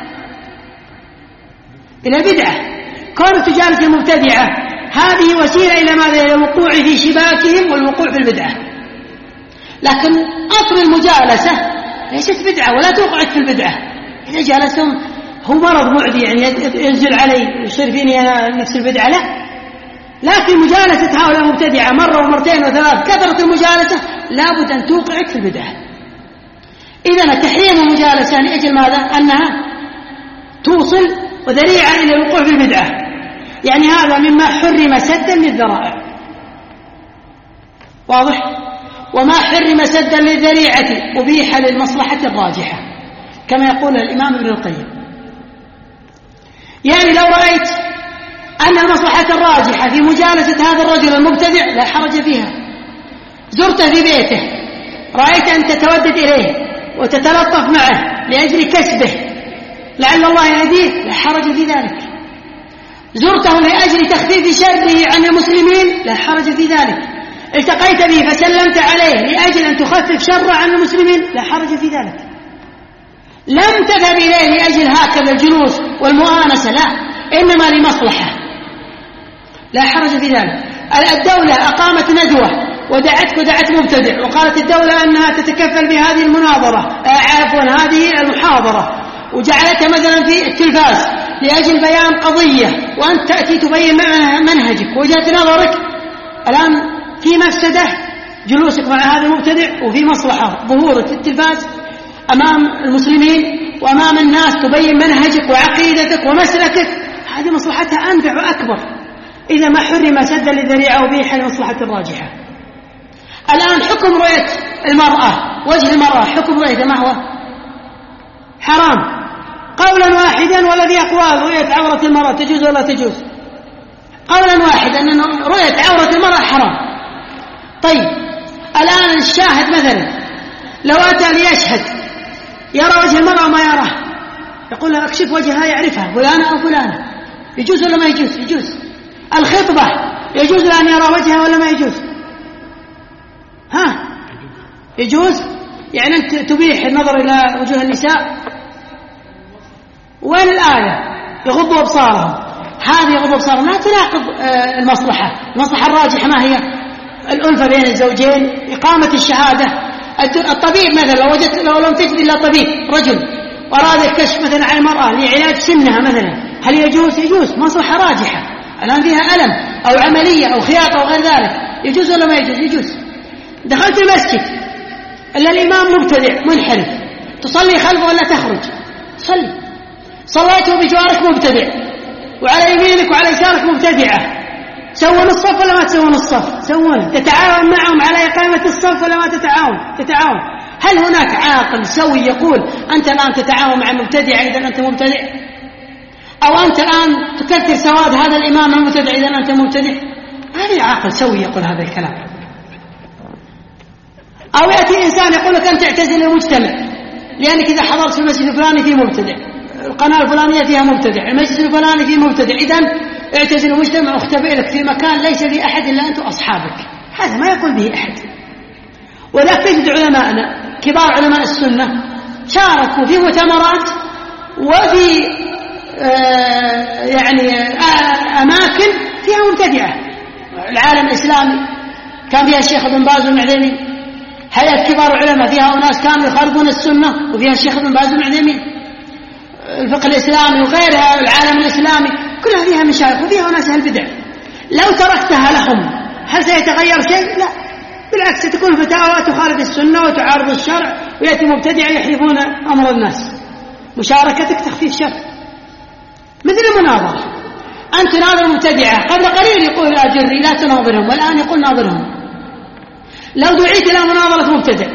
إلى البدعة. كون تجالس المبتدعة هذه وسيلة إلى ماذا؟ إلى الوقوع في شباكهم والوقوع في البدعة. لكن أصل المجالسة ليست بدعة ولا توقعك في البدعة. إذا جالسهم هو مرض معدي يعني ينزل علي يصير فيني أنا نفس البدعة، لا. لكن مجالسة هؤلاء المبتدعة مرة ومرتين وثلاث، كثرة المجالسة لابد أن توقعك في البدعة. إذن تحريم المجالسة لأجل ماذا؟ أنها توصل وذريعة إلى الوقوع في البدعة، يعني هذا مما حرم سدا للذرائع. واضح؟ وما حرم سدا للذريعة أبيح للمصلحة الراجحة، كما يقول الإمام ابن القيم. يعني لو رأيت أن المصلحة الراجحة في مجالسة هذا الرجل المبتدع لا حرج فيها، زرته في بيته، رأيت أن تتودد إليه وتتلطف معه لأجل كسبه لعل الله يهديه، لا حرج في ذلك. زرته لأجل تخفيف شره عن المسلمين، لا حرج في ذلك. التقيت به فسلمت عليه لأجل أن تخفف شره عن المسلمين، لا حرج في ذلك. لم تذهب إليه لأجل هكذا الجلوس والمؤانسة، لا، إنما لمصلحة، لا حرج في ذلك. الدولة أقامت ندوة ودعت مبتدع، وقالت الدولة أنها تتكفل بهذه المناظرة، هذه المحاضرة، وجعلتها مثلا في التلفاز لأجل بيان قضية، وأنت تأتي تبين منهجك وجهة نظرك. الآن في مفسدة جلوسك مع هذا المبتدع، وفي مصلحة ظهورك في التلفاز أمام المسلمين وأمام الناس تبين منهجك وعقيدتك ومسلكك. هذه مصلحتها أنفع وأكبر إذا ما حرم سدا للذريعة وبيحا لمصلحة الراجحة. الآن حكم رؤية المرأة، وجه المرأة حكم رؤية ما هو؟ حرام قولا واحدا، والذي أقوال رؤية عورة المرأة تجوز ولا تجوز؟ قولا واحدا أن رؤية عورة المرأة حرام. طيب الآن الشاهد مثلا لو أتى ليشهد يرى وجه المرأة ما يراه، يقول له اكشف وجهها يعرفها فلانة أو فلانة، يجوز ولا ما يجوز؟ يجوز. الخطبة يجوز لأن يرى وجهها ولا ما يجوز؟ ها يجوز؟ يعني أنت تبيح النظر إلى وجوه النساء؟ وين الآية؟ يغضوا أبصارهم، هذه يغضوا أبصارهم لا تناقض المصلحة الراجحة ما هي؟ الألفة بين الزوجين، إقامة الشهادة. الطبيب مثلا لو لم تجد إلا طبيب رجل وأراد الكشف مثلا على المرأة لعلاج سنها مثلا، هل يجوز؟ يجوز، مصلحة راجحة، الآن فيها ألم أو عملية أو خياطة أو غير ذلك، يجوز ولا ما يجوز؟ يجوز. دخلت المسجد إلا الإمام مبتدع منحرف، تصلي خلفه ولا تخرج؟ صلي. صليته بجوارك مبتدع وعلى يمينك وعلى يسارك مبتدعة، تسوون الصف ولا ما تسوون الصف؟ تسوون. تتعاون معهم على إقامة الصف ولا ما تتعاون؟ هل هناك عاقل سوي يقول أنت الآن تتعاون مع مبتدع إذا أنت مبتدع؟ أو أنت الآن تكثر سواد هذا الإمام المبتدع إذا أنت مبتدع؟ هذا عاقل سوي يقول هذا الكلام. أو يأتي إنسان يقول لك أنت اعتزل المجتمع لأنك إذا حضرت في المسجد الفلاني فيه مبتدع، القناة الفلانية فيها مبتدع، المسجد الفلاني فيه مبتدع، إذن اعتزل المجتمع واختبئ لك في مكان ليس فيه أحد إلا أنت وأصحابك. هذا ما يقول به أحد. وذلك تجد علماءنا كبار علماء السنة شاركوا في مؤتمرات وفي أماكن فيها مبتدعة. العالم الإسلامي كان فيها الشيخ ابن باز والمعدمين، هيئة كبار العلماء فيها أناس كانوا يخالفون السنة وفيها الشيخ ابن باز والمعدمين، الفقه الإسلامي وغيرها، العالم الإسلامي كلها فيها مشايخ وفيها ناس أهل بدع. لو تركتها لهم هل سيتغير شيء؟ لا، بالعكس ستكون فتاوى تخالف السنة وتعارض الشرع ويأتي مبتدع يحرفون أمر الناس. مشاركتك تخفيف شر. مثل المناظرة، أنت تناظر مبتدعة، قبل قليل يقول لا جري لا تناظرهم، والآن يقول ناظرهم. لو دعيت إلى مناظرة مبتدع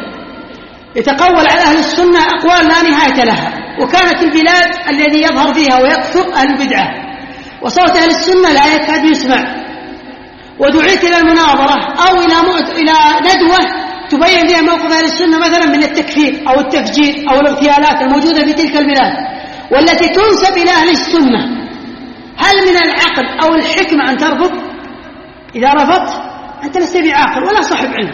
يتقول على أهل السنة أقوال لا نهاية لها، وكانت البلاد الذي يظهر فيها ويكثر أهل البدعة وصوت أهل السنة لا يكاد يسمع، ودعيت إلى المناظرة أو إلى ندوة تبين فيها موقف أهل السنة مثلا من التكفير أو التفجير أو الاغتيالات الموجودة في تلك البلاد والتي تنسب إلى أهل السنة، هل من العقل أو الحكمة أن ترفض؟ إذا رفضت أنت لست بعاقل ولا صاحب علم.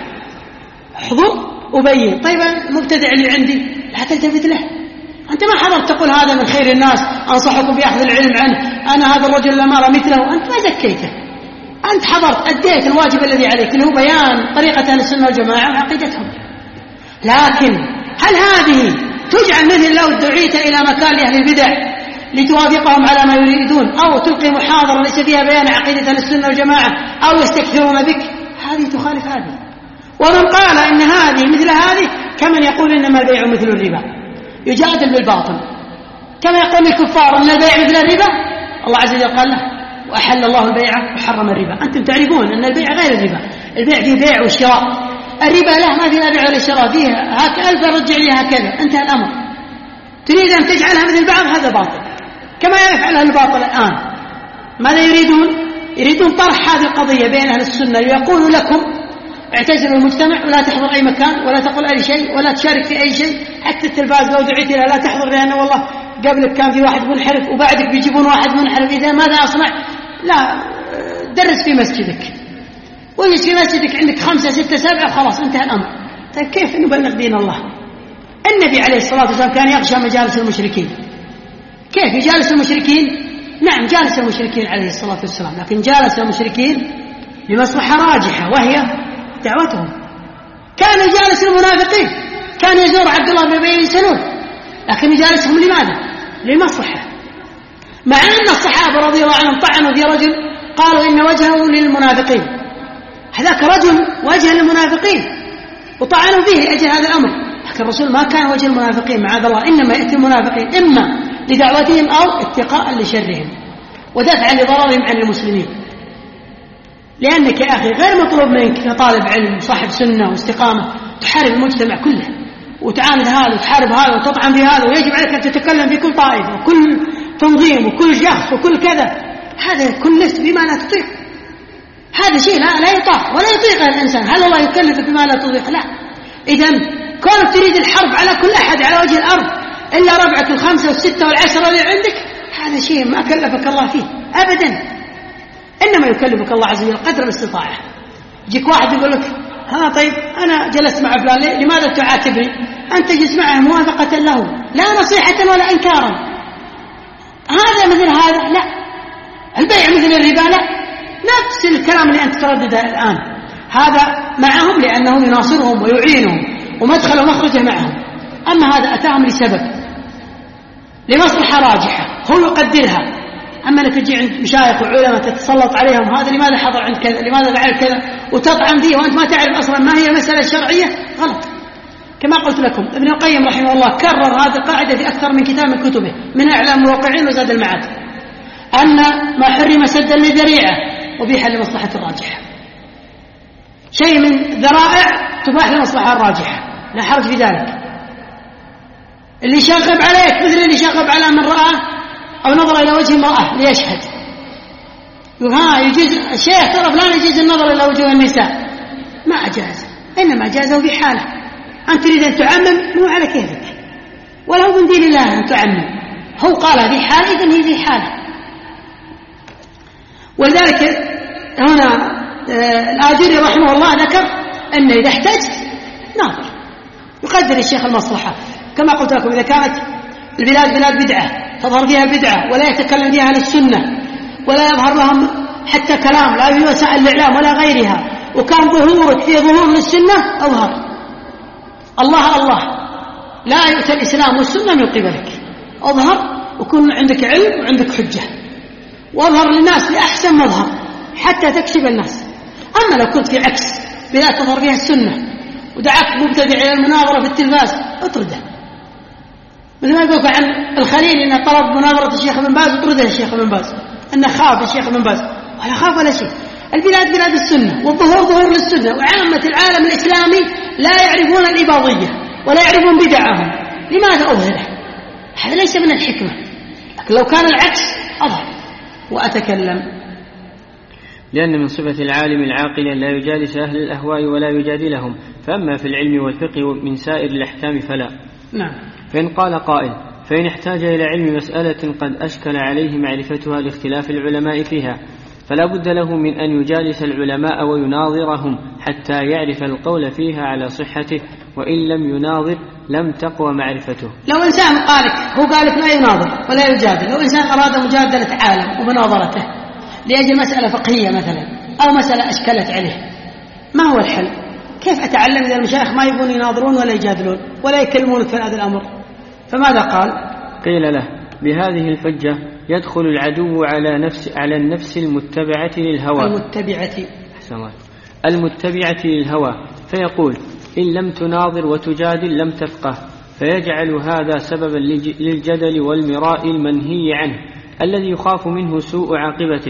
احضر وبين. طيب المبتدع اللي عندي لا تلتفت له، أنت ما حضرت تقول هذا من خير الناس أنصحكم بأخذ العلم عنه، أنا هذا الرجل لم أرى مثله، أنت ما زكيته، أنت حضرت أديت الواجب الذي عليك اللي هو بيان طريقة أهل السنة والجماعة وعقيدتهم. لكن هل هذه تجعل مثل لو دعيت إلى مكان لأهل البدع لتوافقهم على ما يريدون أو تلقي محاضرة ليس فيها بيان عقيدة أهل السنة والجماعة أو يستكثرون بك؟ هذه تخالف هذه. ومن قال إن هذه مثل هذه كمن يقول إنما البيع مثل الربا، يجادل بالباطل، كما يقول الكفار أن البيع مثل الربا. الله عز وجل قال له وأحل الله البيع وحرم الربا. أنتم تعرفون أن البيع غير الربا، البيع فيه بيع وشراء، الربا له ما فيها بيع ولا شراء، فيها ألف رجع لي هكذا انتهى الأمر. تريد أن تجعلها مثل بعض، هذا باطل كما يفعلها الباطل الآن. ماذا يريدون طرح هذه القضية بين أهل السنة ليقولوا لكم اعتزلوا المجتمع ولا تحضر أي مكان ولا تقول أي شيء ولا تشارك في أي شيء، حتى التلفاز لو دعيت إلى لا تحضر لأنه والله قبلك كان في واحد منحرف وبعدك بيجيبون واحد منحرف، إذا ماذا أصنع؟ لا، درس في مسجدك ويجلس في مسجدك عندك 5 6 7 خلاص انتهى الأمر. طيب كيف نبلغ دين الله؟ النبي عليه الصلاة والسلام كان يغشى مجالس المشركين. كيف يجالس المشركين؟ نعم جالس المشركين عليه الصلاة والسلام، لكن جالس المشركين لمصلحة راجحة وهي دعوتهم. كان يجالس المنافقين، كان يزور عبد الله بن أبي بن سلول، لكن يجالسهم لماذا؟ للمصلحة. مع أن الصحابة رضي الله عنهم طعنوا في رجل قالوا إن وجهه للمنافقين، هذاك رجل وجه للمنافقين وطعنوا فيه لأجل هذا الأمر، لكن الرسول ما كان وجه المنافقين معاذ الله، إنما يأتي المنافقين إما لدعوتهم أو اتقاء لشرهم. ودفعا لضررهم عن المسلمين. لأنك يا أخي غير مطلوب منك كطالب علم صاحب سنة واستقامة تحارب المجتمع كله وتعاند هذا وتحارب هذا وتطعن في هذا، ويجب عليك أن تتكلم في كل طائفة وكل تنظيم وكل شخص وكل كذا. هذا كلست بما لا تطيق، هذا شيء لا يطاق ولا يطيقه الإنسان. هل الله يكلفك بما لا تطيق؟ لا. إذن كونك تريد الحرب على كل أحد على وجه الأرض إلا ربعك الخمسة والستة والعشرة اللي عندك، هذا شيء ما كلفك الله فيه أبدا. إنما يكلفك الله عز وجل قدر الاستطاعة. يجيك واحد يقول لك ها طيب أنا جلست مع فلان، لماذا تعاتبني؟ أنت جلست معه موافقة له لا نصيحة ولا إنكارا. هذا مثل هذا لا. البيع مثل الربا لا. نفس الكلام اللي أنت تردده الآن هذا معهم لأنه يناصرهم ويعينهم ومدخل ومخرجه معهم. أما هذا أتاهم لسبب لمصلحة راجحة هو يقدرها. أما أنك تجي عند مشايخ وعلماء تتسلط عليهم، هذا لماذا حضر عند كذا، لماذا فعل كذا، وتطعن فيه وأنت ما تعرف أصلا ما هي مسألة شرعية، غلط. كما قلت لكم ابن القيم رحمه الله كرر هذه القاعدة في أكثر من كتاب من كتبه، من أعلام الموقعين وزاد المعاد، أن ما حرم سدا لذريعة وبيح لمصلحة الراجحة. شيء من ذرائع تباح لمصلحة الراجحة لا حرج في ذلك. اللي شاغب عليك مثل اللي شاغب على من رأى أو نظر إلى وجه امرأة ليشهد، يقول ها يجوز الشيخ ترى فلان يجوز النظر إلى وجه النساء، ما أجاز، إنما أجازه في حالة. أنت تريد أن تعمم مو على كيفك، ولو من دين الله أن تعمم. هو قال هذه حالة إذن هي في حالة. ولذلك هنا الآجري رحمه الله ذكر أن إذا احتجت ناظر يقدر الشيخ المصلحة. كما قلت لكم إذا كانت البلاد بلاد بدعة تظهر فيها بدعة ولا يتكلم فيها أهل السنة ولا يظهر لهم حتى كلام لا في وسائل الإعلام ولا غيرها، وكان ظهورك في ظهور للسنة أظهر الله لا يؤتى الإسلام والسنة من قبلك، أظهر وكن عندك علم وعندك حجة وأظهر للناس لأحسن مظهر حتى تكسب الناس. أما لو كنت في عكس بلاد تظهر فيها السنة ودعك مبتدع إلى المناظرة في التلفاز اطرده، مثل ما يقول عن الخليل إن طلب مناظرة الشيخ ابن باز اطرده الشيخ ابن باز، أنه خاف الشيخ ابن باز، ولا خاف ولا شيء. البلاد بلاد السنة والظهور ظهور للسنة، وعامة العالم الإسلامي لا يعرفون الإباضية ولا يعرفون بدعهم، لماذا أظهره؟ هذا ليس من الحكمة. لكن لو كان العكس أظهر وأتكلم. لأن من صفة العالم العاقل لا يجالس أهل الأهواء ولا يجادلهم، فأما في العلم والفقه من سائر الأحكام فلا. نعم. فإن قال قائل فإن احتاج إلى علم مسألة قد أشكل عليه معرفتها لاختلاف العلماء فيها فلا بد له من أن يجالس العلماء ويناظرهم حتى يعرف القول فيها على صحته، وإن لم يناظر لم تقوى معرفته. لو إنسان هو قالك لا يناظر ولا يجادل، لو إنسان أراد مجادلة عالم ومناظرته لأجل مسألة فقهية مثلا أو مسألة أشكلت عليه، ما هو الحل؟ كيف أتعلم إذا المشايخ ما يبون يناظرون ولا يجادلون ولا يكلمون في هذا الأمر؟ فماذا قال؟ قيل له بهذه الفجة يدخل العدو على النفس المتبعة للهوى فيقول إن لم تناظر وتجادل لم تفقه، فيجعل هذا سببا للجدل والمراء المنهي عنه الذي يخاف منه سوء عاقبته،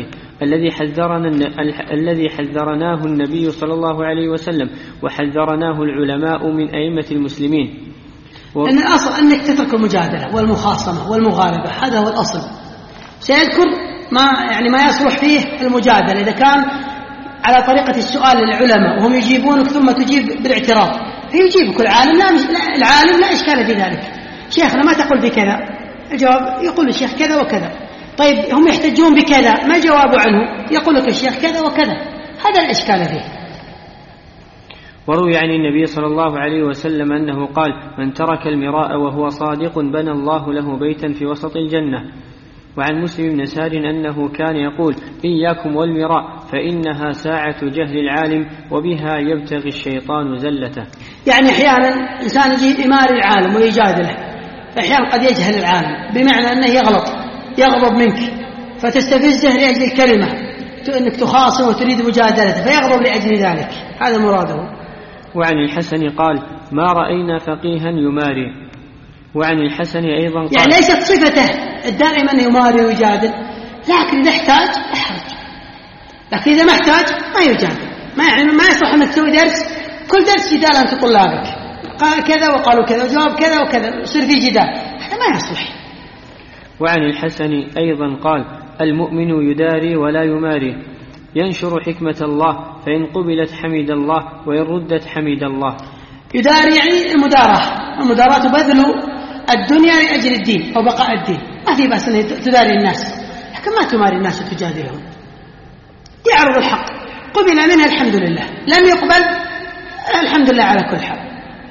الذي حذرناه النبي صلى الله عليه وسلم وحذرناه العلماء من أئمة المسلمين. لأن الأصل أنك تترك المجادلة والمخاصمة والمغالبة، هذا هو الأصل. سيذكر ما يصلح فيه المجادلة إذا كان على طريقة السؤال للعلماء وهم يجيبونك ثم تجيب بالاعتراض، فيجيبك العالم لا إشكال في ذلك. شيخنا ما تقول بكذا، الجواب يقول الشيخ كذا وكذا. طيب هم يحتجون بكذا، ما جواب عنه؟ يقول لك الشيخ كذا وكذا، هذا الإشكال فيه. وروي عن النبي صلى الله عليه وسلم أنه قال من ترك المراء وهو صادق بنى الله له بيتا في وسط الجنة. وعن مسلم بن سار أنه كان يقول إياكم والمراء فإنها ساعة جهل العالم وبها يبتغي الشيطان زلته. يعني أحيانا إنسان يجي يماري العالم ويجادله، أحيانا قد يجهل العالم بمعنى أنه يغضب منك فتستفزه لأجل الكلمة، أنك تخاصم وتريد مجادلته فيغضب لأجل ذلك، هذا مراده. وعن الحسن قال ما رأينا فقيها يماري. وعن الحسن أيضا قال يعني ليست صفته الدائما يماري ويجادل، لكن إذا احتاج احرج، لكن إذا ما احتاج ما يجادل، ما يصلح أنك تسوي درس كل درس جدال أنت طلابك، قال كذا وقالوا كذا وجواب كذا وكذا، يصير في جدال، هذا ما يصلح. وعن الحسن أيضا قال: المؤمن يداري ولا يماري، ينشر حكمة الله، فإن قبلت حمد الله وإن ردت حمد الله. يداري يعني المداراة بذل الدنيا لأجل الدين أو بقاء الدين، ما في بأس أن تداري الناس، لكن ما تماري الناس وتجادلهم. يعرض الحق، قبل منها الحمد لله، لم يقبل الحمد لله على كل حال.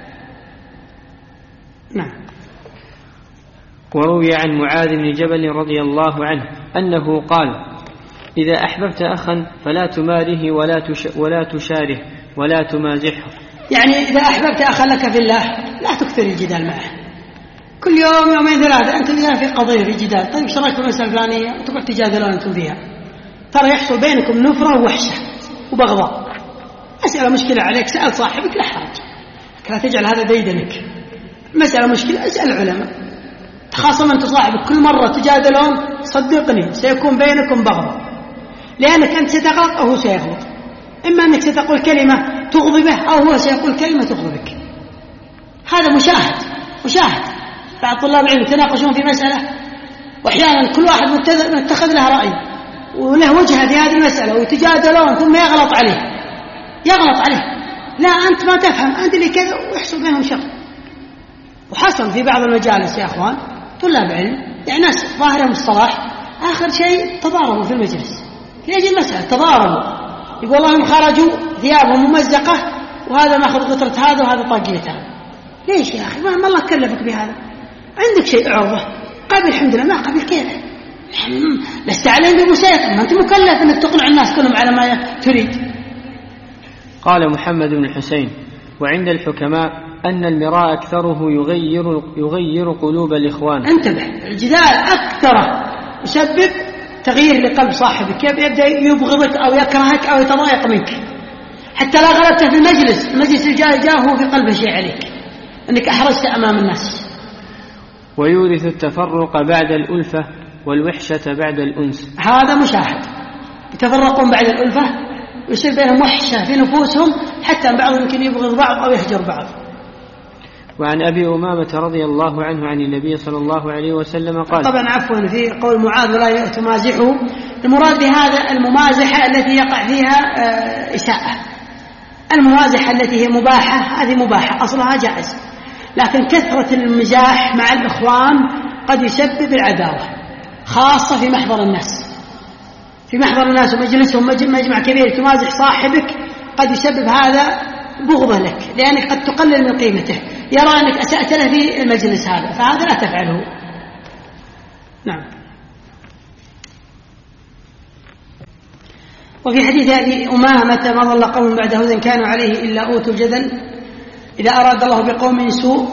نعم. وروي عن معاذ بن جبل رضي الله عنه أنه قال: إذا أحببت أخا فلا تماره ولا تشاره ولا تمازحه. يعني إذا أحببت أخا لك في الله لا تكثر الجدال معه، كل يوم يومين ثلاثة أنت فيها في قضية في جدال، طيب ايش رايك في المسألة الفلانية، تقعد تجادلون أنتم فيها، ترى يحصل بينكم نفرة ووحشة وبغضاء. مسألة مشكلة عليك سأل صاحبك لا حرج، لا تجعل هذا ديدنك. مسألة مشكلة اسأل العلماء. تخاصم أنت صاحبك كل مرة تجادلون، صدقني سيكون بينكم بغضاء، لأنك أنت ستغلط أو هو سيغلط، إما أنك ستقول كلمة تغضبه أو هو سيقول كلمة تغضبك. هذا مشاهد. بعض طلاب العلم يتناقشون في مسألة وأحيانا كل واحد متخذ له رأي وله وجهة في هذه المسألة ويتجادلون ثم يغلط عليه. لا أنت ما تفهم، أنت اللي كذا، ويحصل بينهم شر. وحصل في بعض المجالس يا أخوان طلاب علم يعني ناس ظاهرهم الصلاح، آخر شيء تضاربوا في المجلس في أجل المسألة، تضاربوا، يقول اللهم خرجوا ثيابهم ممزقة وهذا ماخذ قطرة هذا وهذا طاقية هذا. ليش يا أخي؟ ما الله كلفك بهذا، عندك شيء عرضه قبل الحمد لله، ما قبل كيف لست عليهم بمسيطر، ما أنت مكلف أنك تقنع الناس كلهم على ما تريد. قال محمد بن الحسين: وعند الحكماء أن المراء أكثره يغير قلوب الإخوان. انتبه، الجدال أكثره يسبب تغيير لقلب صاحبك، يبدأ يبغضك أو يكرهك أو يتضايق منك، حتى لا غلبته في المجلس الجاي جاءه في قلبه شيء عليك أنك أحرجت أمام الناس. ويورث التفرق بعد الألفة والوحشة بعد الأنس. هذا مشاهد، يتفرقون بعد الألفة ويصير بينهم وحشة في نفوسهم، حتى بعضهم يمكن يبغض بعض أو يهجر بعض. وعن أبي أمامة رضي الله عنه عن النبي صلى الله عليه وسلم قال: طبعا عفوا في قول معاذ ولا تمازحوا، المراد بهذا الممازحة التي يقع فيها إساءة. الممازحة التي هي مباحة هذه مباحة أصلها جائز، لكن كثرة المزاح مع الإخوان قد يسبب العداوة، خاصة في محضر الناس ومجلسهم مجمع كبير، تمازح صاحبك قد يسبب هذا بغضة لك، لأنك قد تقلل من قيمته، يرى أنك أسأت له في المجلس هذا، فهذا لا تفعله. نعم. وفي حديث أبي أمامة: ما ضل قوم بعد هدى كانوا عليه إلا أوتوا الجدل، إذا أراد الله بقوم سوء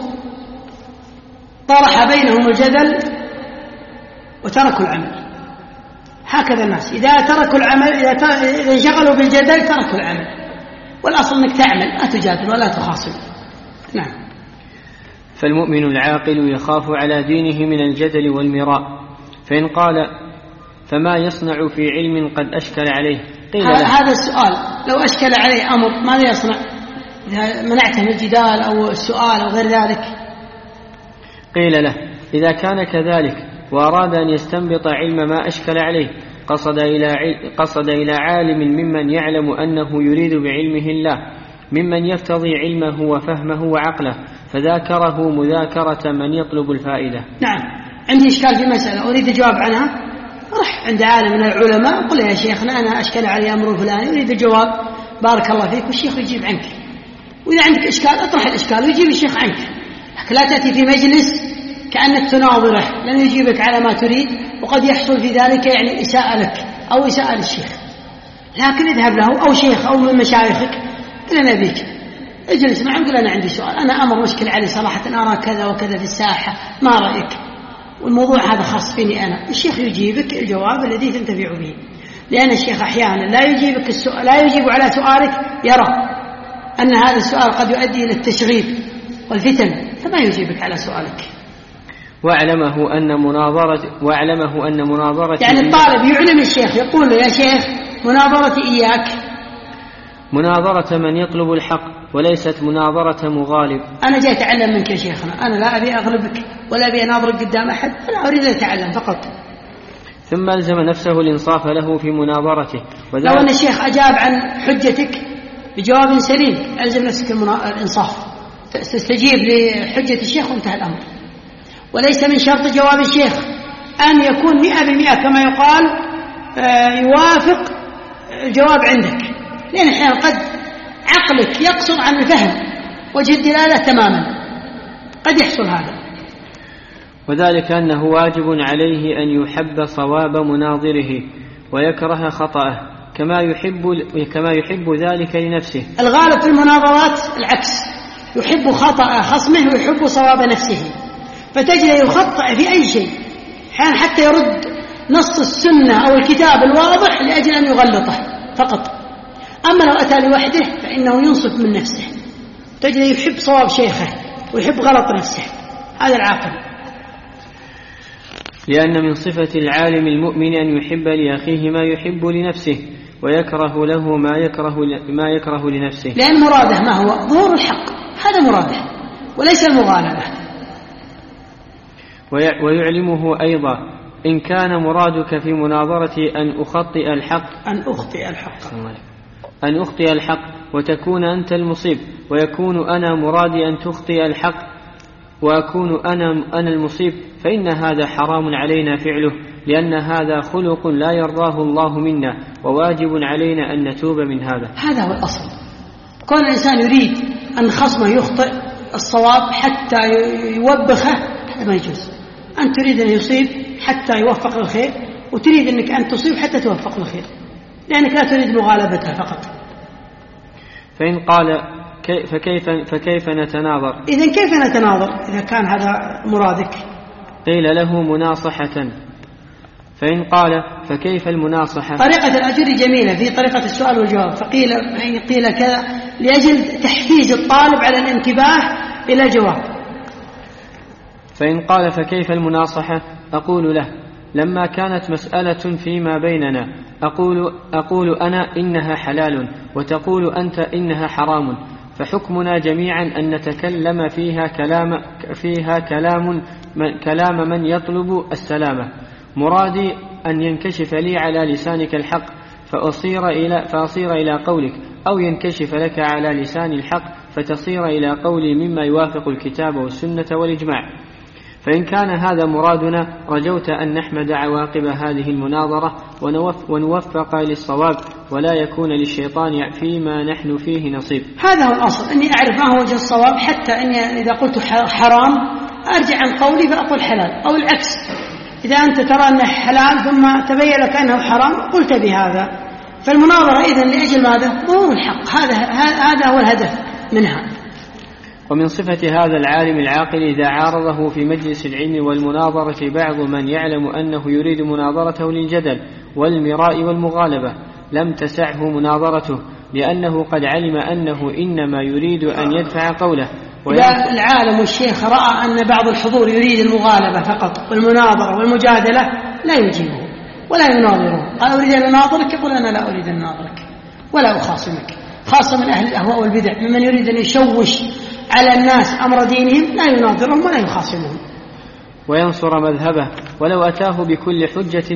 طرح بينهم الجدل وتركوا العمل. هكذا الناس إذا تركوا العمل، إذا انشغلوا بالجدل تركوا العمل، والأصل أنك تعمل، لا تجادل ولا تخاصم. نعم. فالمؤمن العاقل يخاف على دينه من الجدل والمراء، فإن قال: فما يصنع في علم قد أشكل عليه؟ قيل له: هذا السؤال لو أشكل عليه أمر ماذا يصنع؟ إذا منعته من الجدال أو السؤال أو غير ذلك. قيل له: إذا كان كذلك وأراد أن يستنبط علم ما أشكل عليه قصد إلى عالم ممن يعلم أنه يريد بعلمه الله، ممن يفتضي علمه وفهمه وعقله، فذاكره مذاكرة من يطلب الفائدة. نعم، عندي إشكال في مسألة أريد الجواب عنها، رح عند عالم من العلماء قل: يا شيخنا أنا أشكل علي أمر فلاني أريد الجواب، بارك الله فيك، والشيخ يجيب عنك. وإذا عندك إشكال أطرح الإشكال ويجيب الشيخ عنك، لكن لا تأتي في مجلس كأنك تناظره، لن يجيبك على ما تريد، وقد يحصل في ذلك يعني إساءة لك أو إساءة للشيخ. لكن اذهب له أو شيخ أو من مشايخك قل: أنا بيك، اجلس معه قل: أنا عندي سؤال، أنا أمر مشكل علي صراحة، أرى كذا وكذا في الساحة، ما رأيك؟ والموضوع هذا خاص فيني أنا. الشيخ يجيبك الجواب الذي تنتفع به، لأن الشيخ أحيانا لا يجيبك السؤال، لا يجيب على سؤالك، يرى أن هذا السؤال قد يؤدي إلى التشغيب والفتن، فما يجيبك على سؤالك. وأعلمه أن مناظرة يعني الطالب يعلم الشيخ يقول له: يا شيخ، مناظرتي إياك مناظرة من يطلب الحق وليست مناظرة مغالب. أنا جاي أتعلم منك يا شيخنا، أنا لا أبي أغلبك ولا أبي أناظرك قدام أحد، أنا أريد أن أتعلم فقط. ثم ألزم نفسه الإنصاف له في مناظرته. لو أن الشيخ أجاب عن حجتك بجواب سليم ألزم نفسك الإنصاف، تستجيب لحجة الشيخ وانتهى الأمر. وليس من شرط جواب الشيخ أن يكون 100% كما يقال يوافق الجواب عندك، لأن أحيانا قد عقلك يقصر عن الفهم وجه الدلالة تماما، قد يحصل هذا. وذلك أنه واجب عليه أن يحب صواب مناظره ويكره خطأه كما يحب ذلك لنفسه. الغالب في المناظرات العكس، يحب خطأ خصمه ويحب صواب نفسه، فتجد يخطئ في أي شيء، حتى يرد نص السنة أو الكتاب الواضح لأجل أن يغلطه فقط. أما لو أتى لوحده فإنه ينصف من نفسه، تجد يحب صواب شيخه ويحب غلط نفسه، هذا العاقل. لأن من صفة العالم المؤمن أن يحب لأخيه ما يحب لنفسه ويكره له ما يكره لنفسه، لأن مراده ما هو ظهور الحق، هذا مراده وليس المغالبة. ويعلمه أيضا: إن كان مرادك في مناظرتي أن أخطئ الحق وتكون أنت المصيب، ويكون أنا مرادي أن تخطئ الحق وأكون أنا المصيب، فإن هذا حرام علينا فعله، لأن هذا خلق لا يرضاه الله منا، وواجب علينا أن نتوب من هذا. هذا هو الأصل. كون الإنسان يريد أن خصمه يخطئ الصواب حتى يوبخه، هذا ما يجوز. أنت تريد أن يصيب حتى يوفق الخير، وتريد أنك أن تصيب حتى توفق الخير، لأنك لا تريد مغالبتها فقط. فإن قال: فكيف نتناظر؟ إذن كيف نتناظر إذا كان هذا مرادك؟ قيل له: مناصحة. فإن قال: فكيف المناصحة؟ طريقة الأجر جميلة في طريقة السؤال والجواب، قيل كذا لأجل تحفيز الطالب على الانتباه إلى الجواب. فإن قال: فكيف المناصحة؟ أقول له: لما كانت مسألة فيما بيننا أقول أنا إنها حلال وتقول أنت إنها حرام، فحكمنا جميعا أن نتكلم فيها كلام من يطلب السلامة. مرادي أن ينكشف لي على لسانك الحق فأصير إلى قولك، أو ينكشف لك على لسان الحق فتصير إلى قولي مما يوافق الكتاب والسنة والإجماع. فإن كان هذا مرادنا رجوت أن نحمد عواقب هذه المناظرة ونوفق للصواب، ولا يكون للشيطان فيما نحن فيه نصيب. هذا هو الأصل، أني أعرف ما هو وجه الصواب، حتى أني إذا قلت حرام أرجع عن قولي فأقول حلال، أو العكس، إذا أنت ترى أنه حلال ثم تبين لك أنه حرام قلت بهذا. فالمناظرة إذن لأجل ماذا؟ ظهور الحق، هذا هو الهدف منها. ومن صفة هذا العالم العاقل إذا عارضه في مجلس العلم والمناظرة بعض من يعلم أنه يريد مناظرته للجدل والمراء والمغالبة لم تسعه مناظرته، لأنه قد علم أنه إنما يريد أن يدفع قوله. إذا العالم والشيخ رأى أن بعض الحضور يريد المغالبة فقط والمناظرة والمجادلة لا يجيبه ولا يناظره، قال: أريد أن أناظرك، يقول: أنا لا أريد أن أناظرك ولا أخاصمك. خاصة من أهل الأهواء والبدع، ممن يريد أن يشوش على الناس أمر دينهم لا يناظرهم ولا يخاصمهم. وينصر مذهبه، ولو أتاه بكل حجة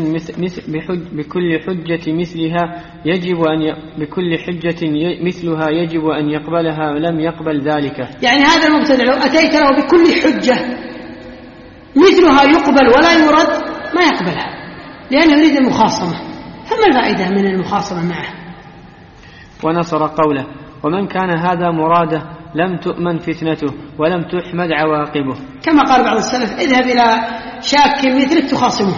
مثلها يجب أن يقبلها ولم يقبل ذلك. يعني هذا المبتدع لو أتيت له بكل حجة مثلها يقبل ولا يرد ما يقبلها، لأنه يريد المخاصمة، فما الفائدة من المخاصمة معه؟ ونصر قوله: ومن كان هذا مراده لم تؤمن فتنته ولم تحمد عواقبه. كما قال بعض السلف: اذهب إلى شاك مثلك تخاصمه.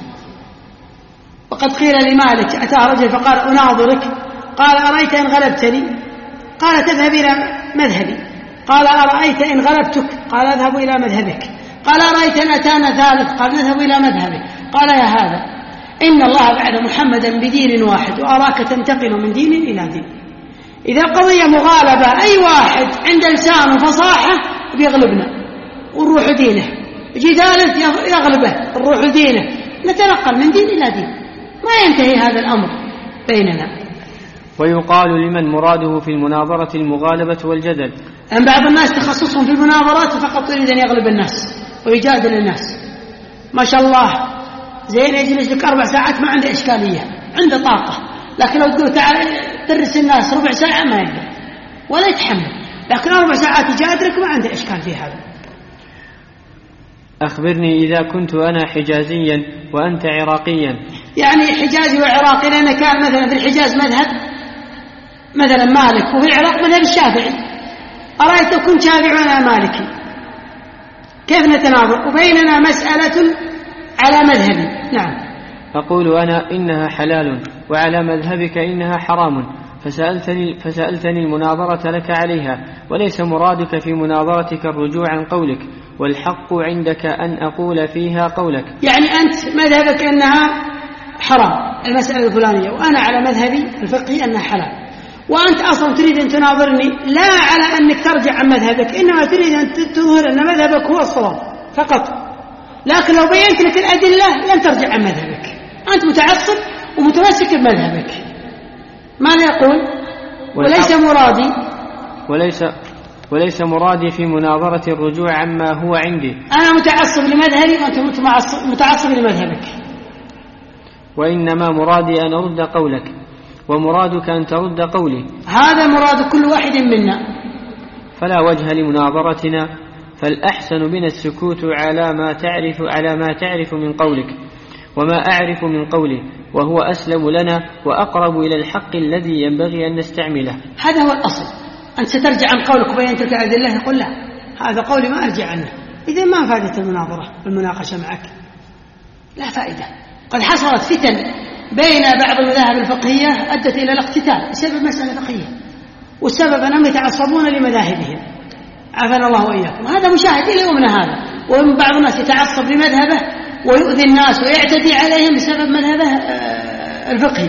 وقد قيل لمالك: أتاه رجل فقال: أناظرك، قال: أرأيت إن غلبتني؟ قال: تذهب إلى مذهبي. قال: أرأيت إن غلبتك؟ قال: أذهب إلى مذهبك. قال: أرأيت إن أتانا ثالث؟ قال: نذهب إلى مذهبك. قال: يا هذا، إن الله بعد محمدا بدين واحد، وأراك تنتقل من دين إلى دين. إذا قضية مغالبة أي واحد عنده لسان وفصاحة بيغلبنا ونروح دينه، يجي ثالث يغلبه الروح دينه، نتنقل من دين إلى دين، ما ينتهي هذا الأمر بيننا. ويقال لمن مراده في المناظرة المغالبة والجدل. أن بعض الناس تخصصهم في المناظرات فقط يريد أن يغلب الناس ويجادل الناس، ما شاء الله زين يجلس لك 4 ساعات ما عنده إشكالية، عنده طاقة، لكن لو تقول تعال درس الناس ربع ساعة ما يقدر ولا يتحمل، لكن 4 ساعات يجادلك ما عنده إشكال في هذا. أخبرني إذا كنت أنا حجازيا وأنت عراقيا. يعني حجازي وعراقي، لأن كان مثلا في الحجاز مذهب مثلا مالك وفي العراق مذهب الشافعي، أرأيت لو كنت شافعي وأنا مالكي كيف نتناظر وبيننا مسألة على مذهبي؟ نعم. أقول أنا إنها حلال وعلى مذهبك إنها حرام، فسألتني المناظرة لك عليها، وليس مرادك في مناظرتك الرجوع عن قولك، والحق عندك أن أقول فيها قولك. يعني أنت مذهبك أنها حرام المسألة الفلانية، وأنا على مذهبي الفقهي أنها حلال، وأنت أصلا تريد أن تناظرني لا على أنك ترجع عن مذهبك، إنما تريد أن تظهر أن مذهبك هو الصواب فقط، لكن لو بينت لك الأدلة لن ترجع عن مذهبك، أنت متعصب ومتمسك بمذهبك. ماذا يقول؟ وليس مرادي في مناظرة الرجوع عما هو عندي. أنا متعصب لمذهبي وأنت متعصب لمذهبك. وإنما مرادي أن أرد قولك، ومرادك أن ترد قولي، هذا مراد كل واحد منا. فلا وجه لمناظرتنا، فالأحسن بنا السكوت على ما تعرف من قولك وما أعرف من قولي، وهو أسلم لنا وأقرب إلى الحق الذي ينبغي أن نستعمله. هذا هو الأصل. أنت سترجع عن قولك وبينت لك أدلة، يقول لا هذا قولي ما أرجع عنه، إذا ما فائدة المناظرة والمناقشة معك؟ لا فائدة. قد حصلت فتن بين بعض المذاهب الفقهية أدت إلى الاقتتال بسبب مسألة فقهية، والسبب أنهم يتعصبون لمذاهبهم، عافانا الله وإياكم. هذا مشاهد إلى يومنا هذا، ومن بعض الناس يتعصب لمذهبه ويؤذي الناس ويعتدي عليهم بسبب مذهبه الفقهي.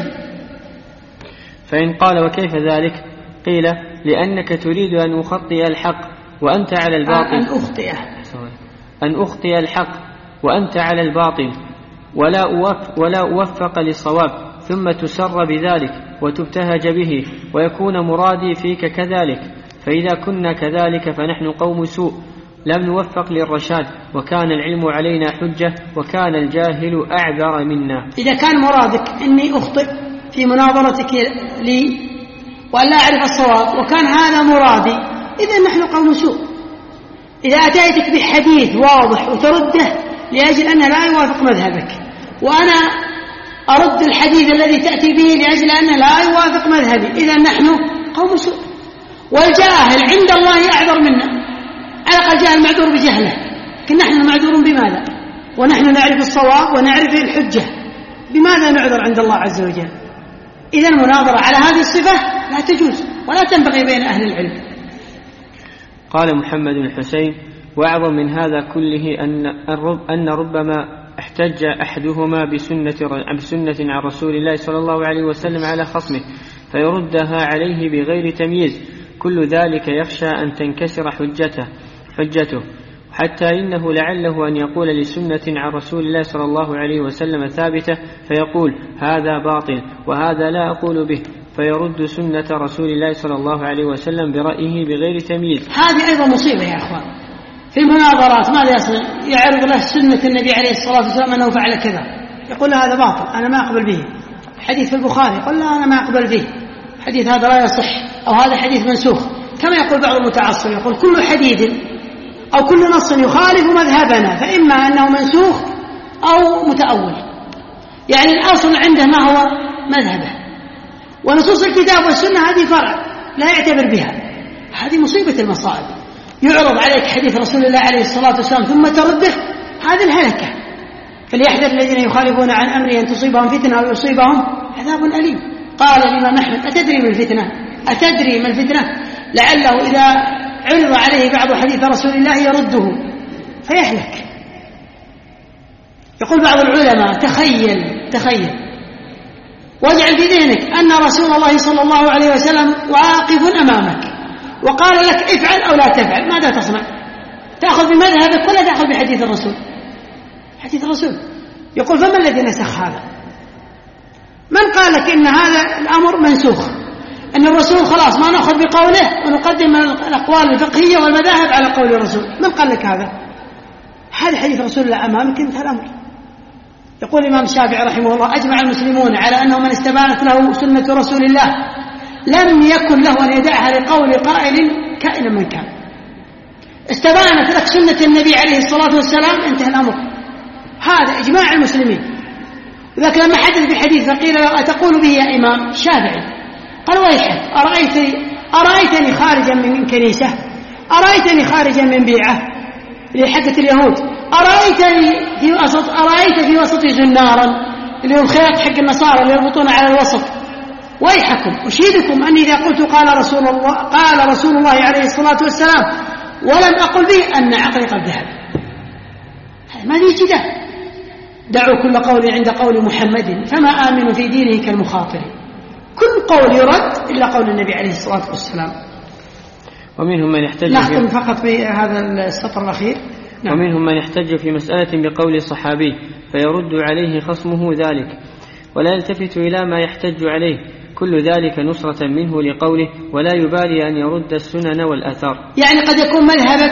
فإن قال وكيف ذلك؟ قيل لأنك تريد أن أخطئ الحق وأنت على الباطل. أن أخطئ الحق وأنت على الباطل ولا أوفق للصواب، ثم تسر بذلك وتبتهج به، ويكون مرادي فيك كذلك. فإذا كنا كذلك فنحن قوم سوء لم نوفق للرشاد، وكان العلم علينا حجة، وكان الجاهل أعذر منا. إذا كان مرادك أني أخطئ في مناظرتك لي وأن لا أعرف الصواب، وكان هذا مرادي، إذا نحن قوم سوء. إذا أتيتك بحديث واضح وترده لأجل أنه لا يوافق مذهبك، وأنا أرد الحديث الذي تأتي به لأجل أنه لا يوافق مذهبي، إذا نحن قوم سوء. والجاهل عند الله أعذر منا، على الأقل جاهل معذور بجهله، لكن نحن معذور بماذا؟ ونحن نعرف الصواب ونعرف الحجة، بماذا نعذر عند الله عز وجل؟ إذا المناظرة على هذه الصفة لا تجوز ولا تنبغي بين أهل العلم. قال محمد بن الحسين: وأعظم من هذا كله أن ربما احتج أحدهما بسنة عن رسول الله صلى الله عليه وسلم على خصمه فيردها عليه بغير تمييز، كل ذلك يخشى أن تنكسر حجته، حتى إنه لعله أن يقول لسنة عن رسول الله صلى الله عليه وسلم ثابتة فيقول هذا باطل وهذا لا أقول به، فيرد سنة رسول الله صلى الله عليه وسلم برأيه بغير تمييز. هذه أيضا مصيبة يا أخوان في المناظرات. ماذا يصنع؟ يعرض له سنة النبي عليه الصلاة والسلام أنه فعل كذا، يقول له هذا باطل أنا ما أقبل به. حديث في البخاري يقول له أنا ما أقبل به، حديث هذا لا يصح، أو هذا حديث منسوخ. كما يقول بعض المتعصب يقول كل حديث أو كل نص يخالف مذهبنا فإما أنه منسوخ أو متأول، يعني الأصل عنده ما هو مذهبه، ونصوص الكتاب والسنة هذه فرع لا يعتبر بها. هذه مصيبة المصائب. يعرض عليك حديث رسول الله عليه الصلاة والسلام ثم ترده، هذه الهلكة. فليحذر الذين يخالفون عن أمره أن تصيبهم فتنة أو يصيبهم عذاب أليم. قال الإمام أحمد أتدري ما الفتنة؟ لعله إذا عرض عليه بعض حديث رسول الله يرده فيهلك. يقول بعض العلماء تخيل واجعل في ذهنك أن رسول الله صلى الله عليه وسلم واقف أمامك وقال لك افعل أو لا تفعل، ماذا تصنع؟ تأخذ بمذهبك ولا تأخذ بحديث الرسول؟ حديث الرسول. يقول فما الذي نسخ هذا؟ من قال لك إن هذا الأمر منسوخ، أن الرسول خلاص ما نأخذ بقوله ونقدم الأقوال الفقهية والمذاهب على قول الرسول؟ من قال لك هذا؟ هذا حديث رسول الله أمامك، انتهى الأمر. يقول الإمام الشافعي رحمه الله أجمع المسلمون على أنه من استبانت له سنة رسول الله لم يكن له أن يدعها لقول قائل كائنا من كان. استبانت لك سنة النبي عليه الصلاة والسلام، انتهى الأمر. هذا إجماع المسلمين. وذاك لما حدث بحديث فقيل له أتقول به يا إمام الشافعي؟ قال ويحك، أرأيتني خارجا من كنيسة، أرأيتني خارجا من بيعة لحقة اليهود، أرأيت في وسط زنارا اللي هو الخياط حق النصارى اللي يربطون على الوسط. ويحكم أشهدكم أني إذا قلت قال رسول الله عليه الصلاة والسلام ولم أقل به أن عقلي قد ذهب. ما ذي كده. دعوا كل قول عند قول محمد فما آمن في دينه كالمخاطر. كل قول يرد إلا قول النبي عليه الصلاة والسلام. ومنهم من يحتج نختم فقط بهذا السطر الأخير. نعم. ومنهم من يحتج في مسألة بقول الصحابي فيرد عليه خصمه ذلك ولا يلتفت إلى ما يحتج عليه، كل ذلك نصرة منه لقوله ولا يبالي أن يرد السنن والآثار. يعني قد يكون مذهبك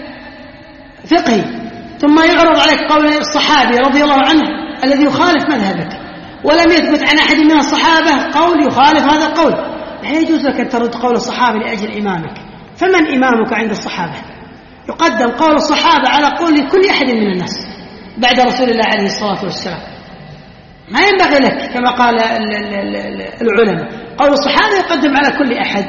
فقهي ثم يعرض عليك قول الصحابي رضي الله عنه الذي يخالف مذهبك، ولم يثبت عن أحد من الصحابة قول يخالف هذا القول، لا يجوز لك أن ترد قول الصحابي لأجل إمامك. فمن إمامك عند الصحابة؟ يقدم قول الصحابة على قول كل أحد من الناس بعد رسول الله عليه الصلاة والسلام. ما ينبغي لك كما قال العلماء، قول الصحابة يقدم على كل أحد.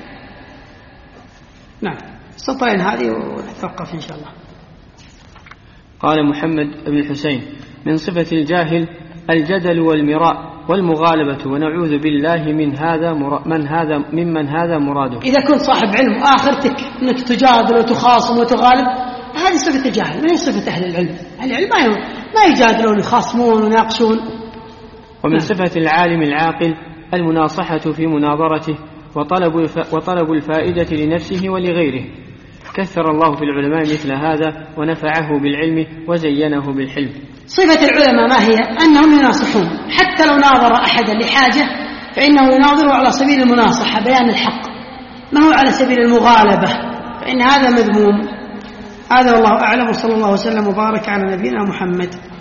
نعم، سطرين هذه ونتوقف إن شاء الله. قال محمد بن الحسين من صفة الجاهل الجدل والمراء والمغالبة، ونعوذ بالله ممن هذا مراده. إذا كنت صاحب علم آخرتك أنك تجادل وتخاصم وتغالب، هذه صفة الجاهل، ما هي صفة أهل العلم. أهل العلم ما يجادلون ويخاصمون ويناقشون. ومن صفة العالم العاقل المناصحة في مناظرته وطلب الفائدة لنفسه ولغيره. كثر الله في العلماء مثل هذا ونفعه بالعلم وزينه بالحلم. صفة العلماء ما هي؟ أنهم يناصحون، حتى لو ناظر أحدا لحاجة فإنه يناظره على سبيل المناصحة بيان الحق، ما هو على سبيل المغالبة، فإن هذا مذموم. هذا والله أعلم، وصلى الله وسلم وبارك على نبينا محمد.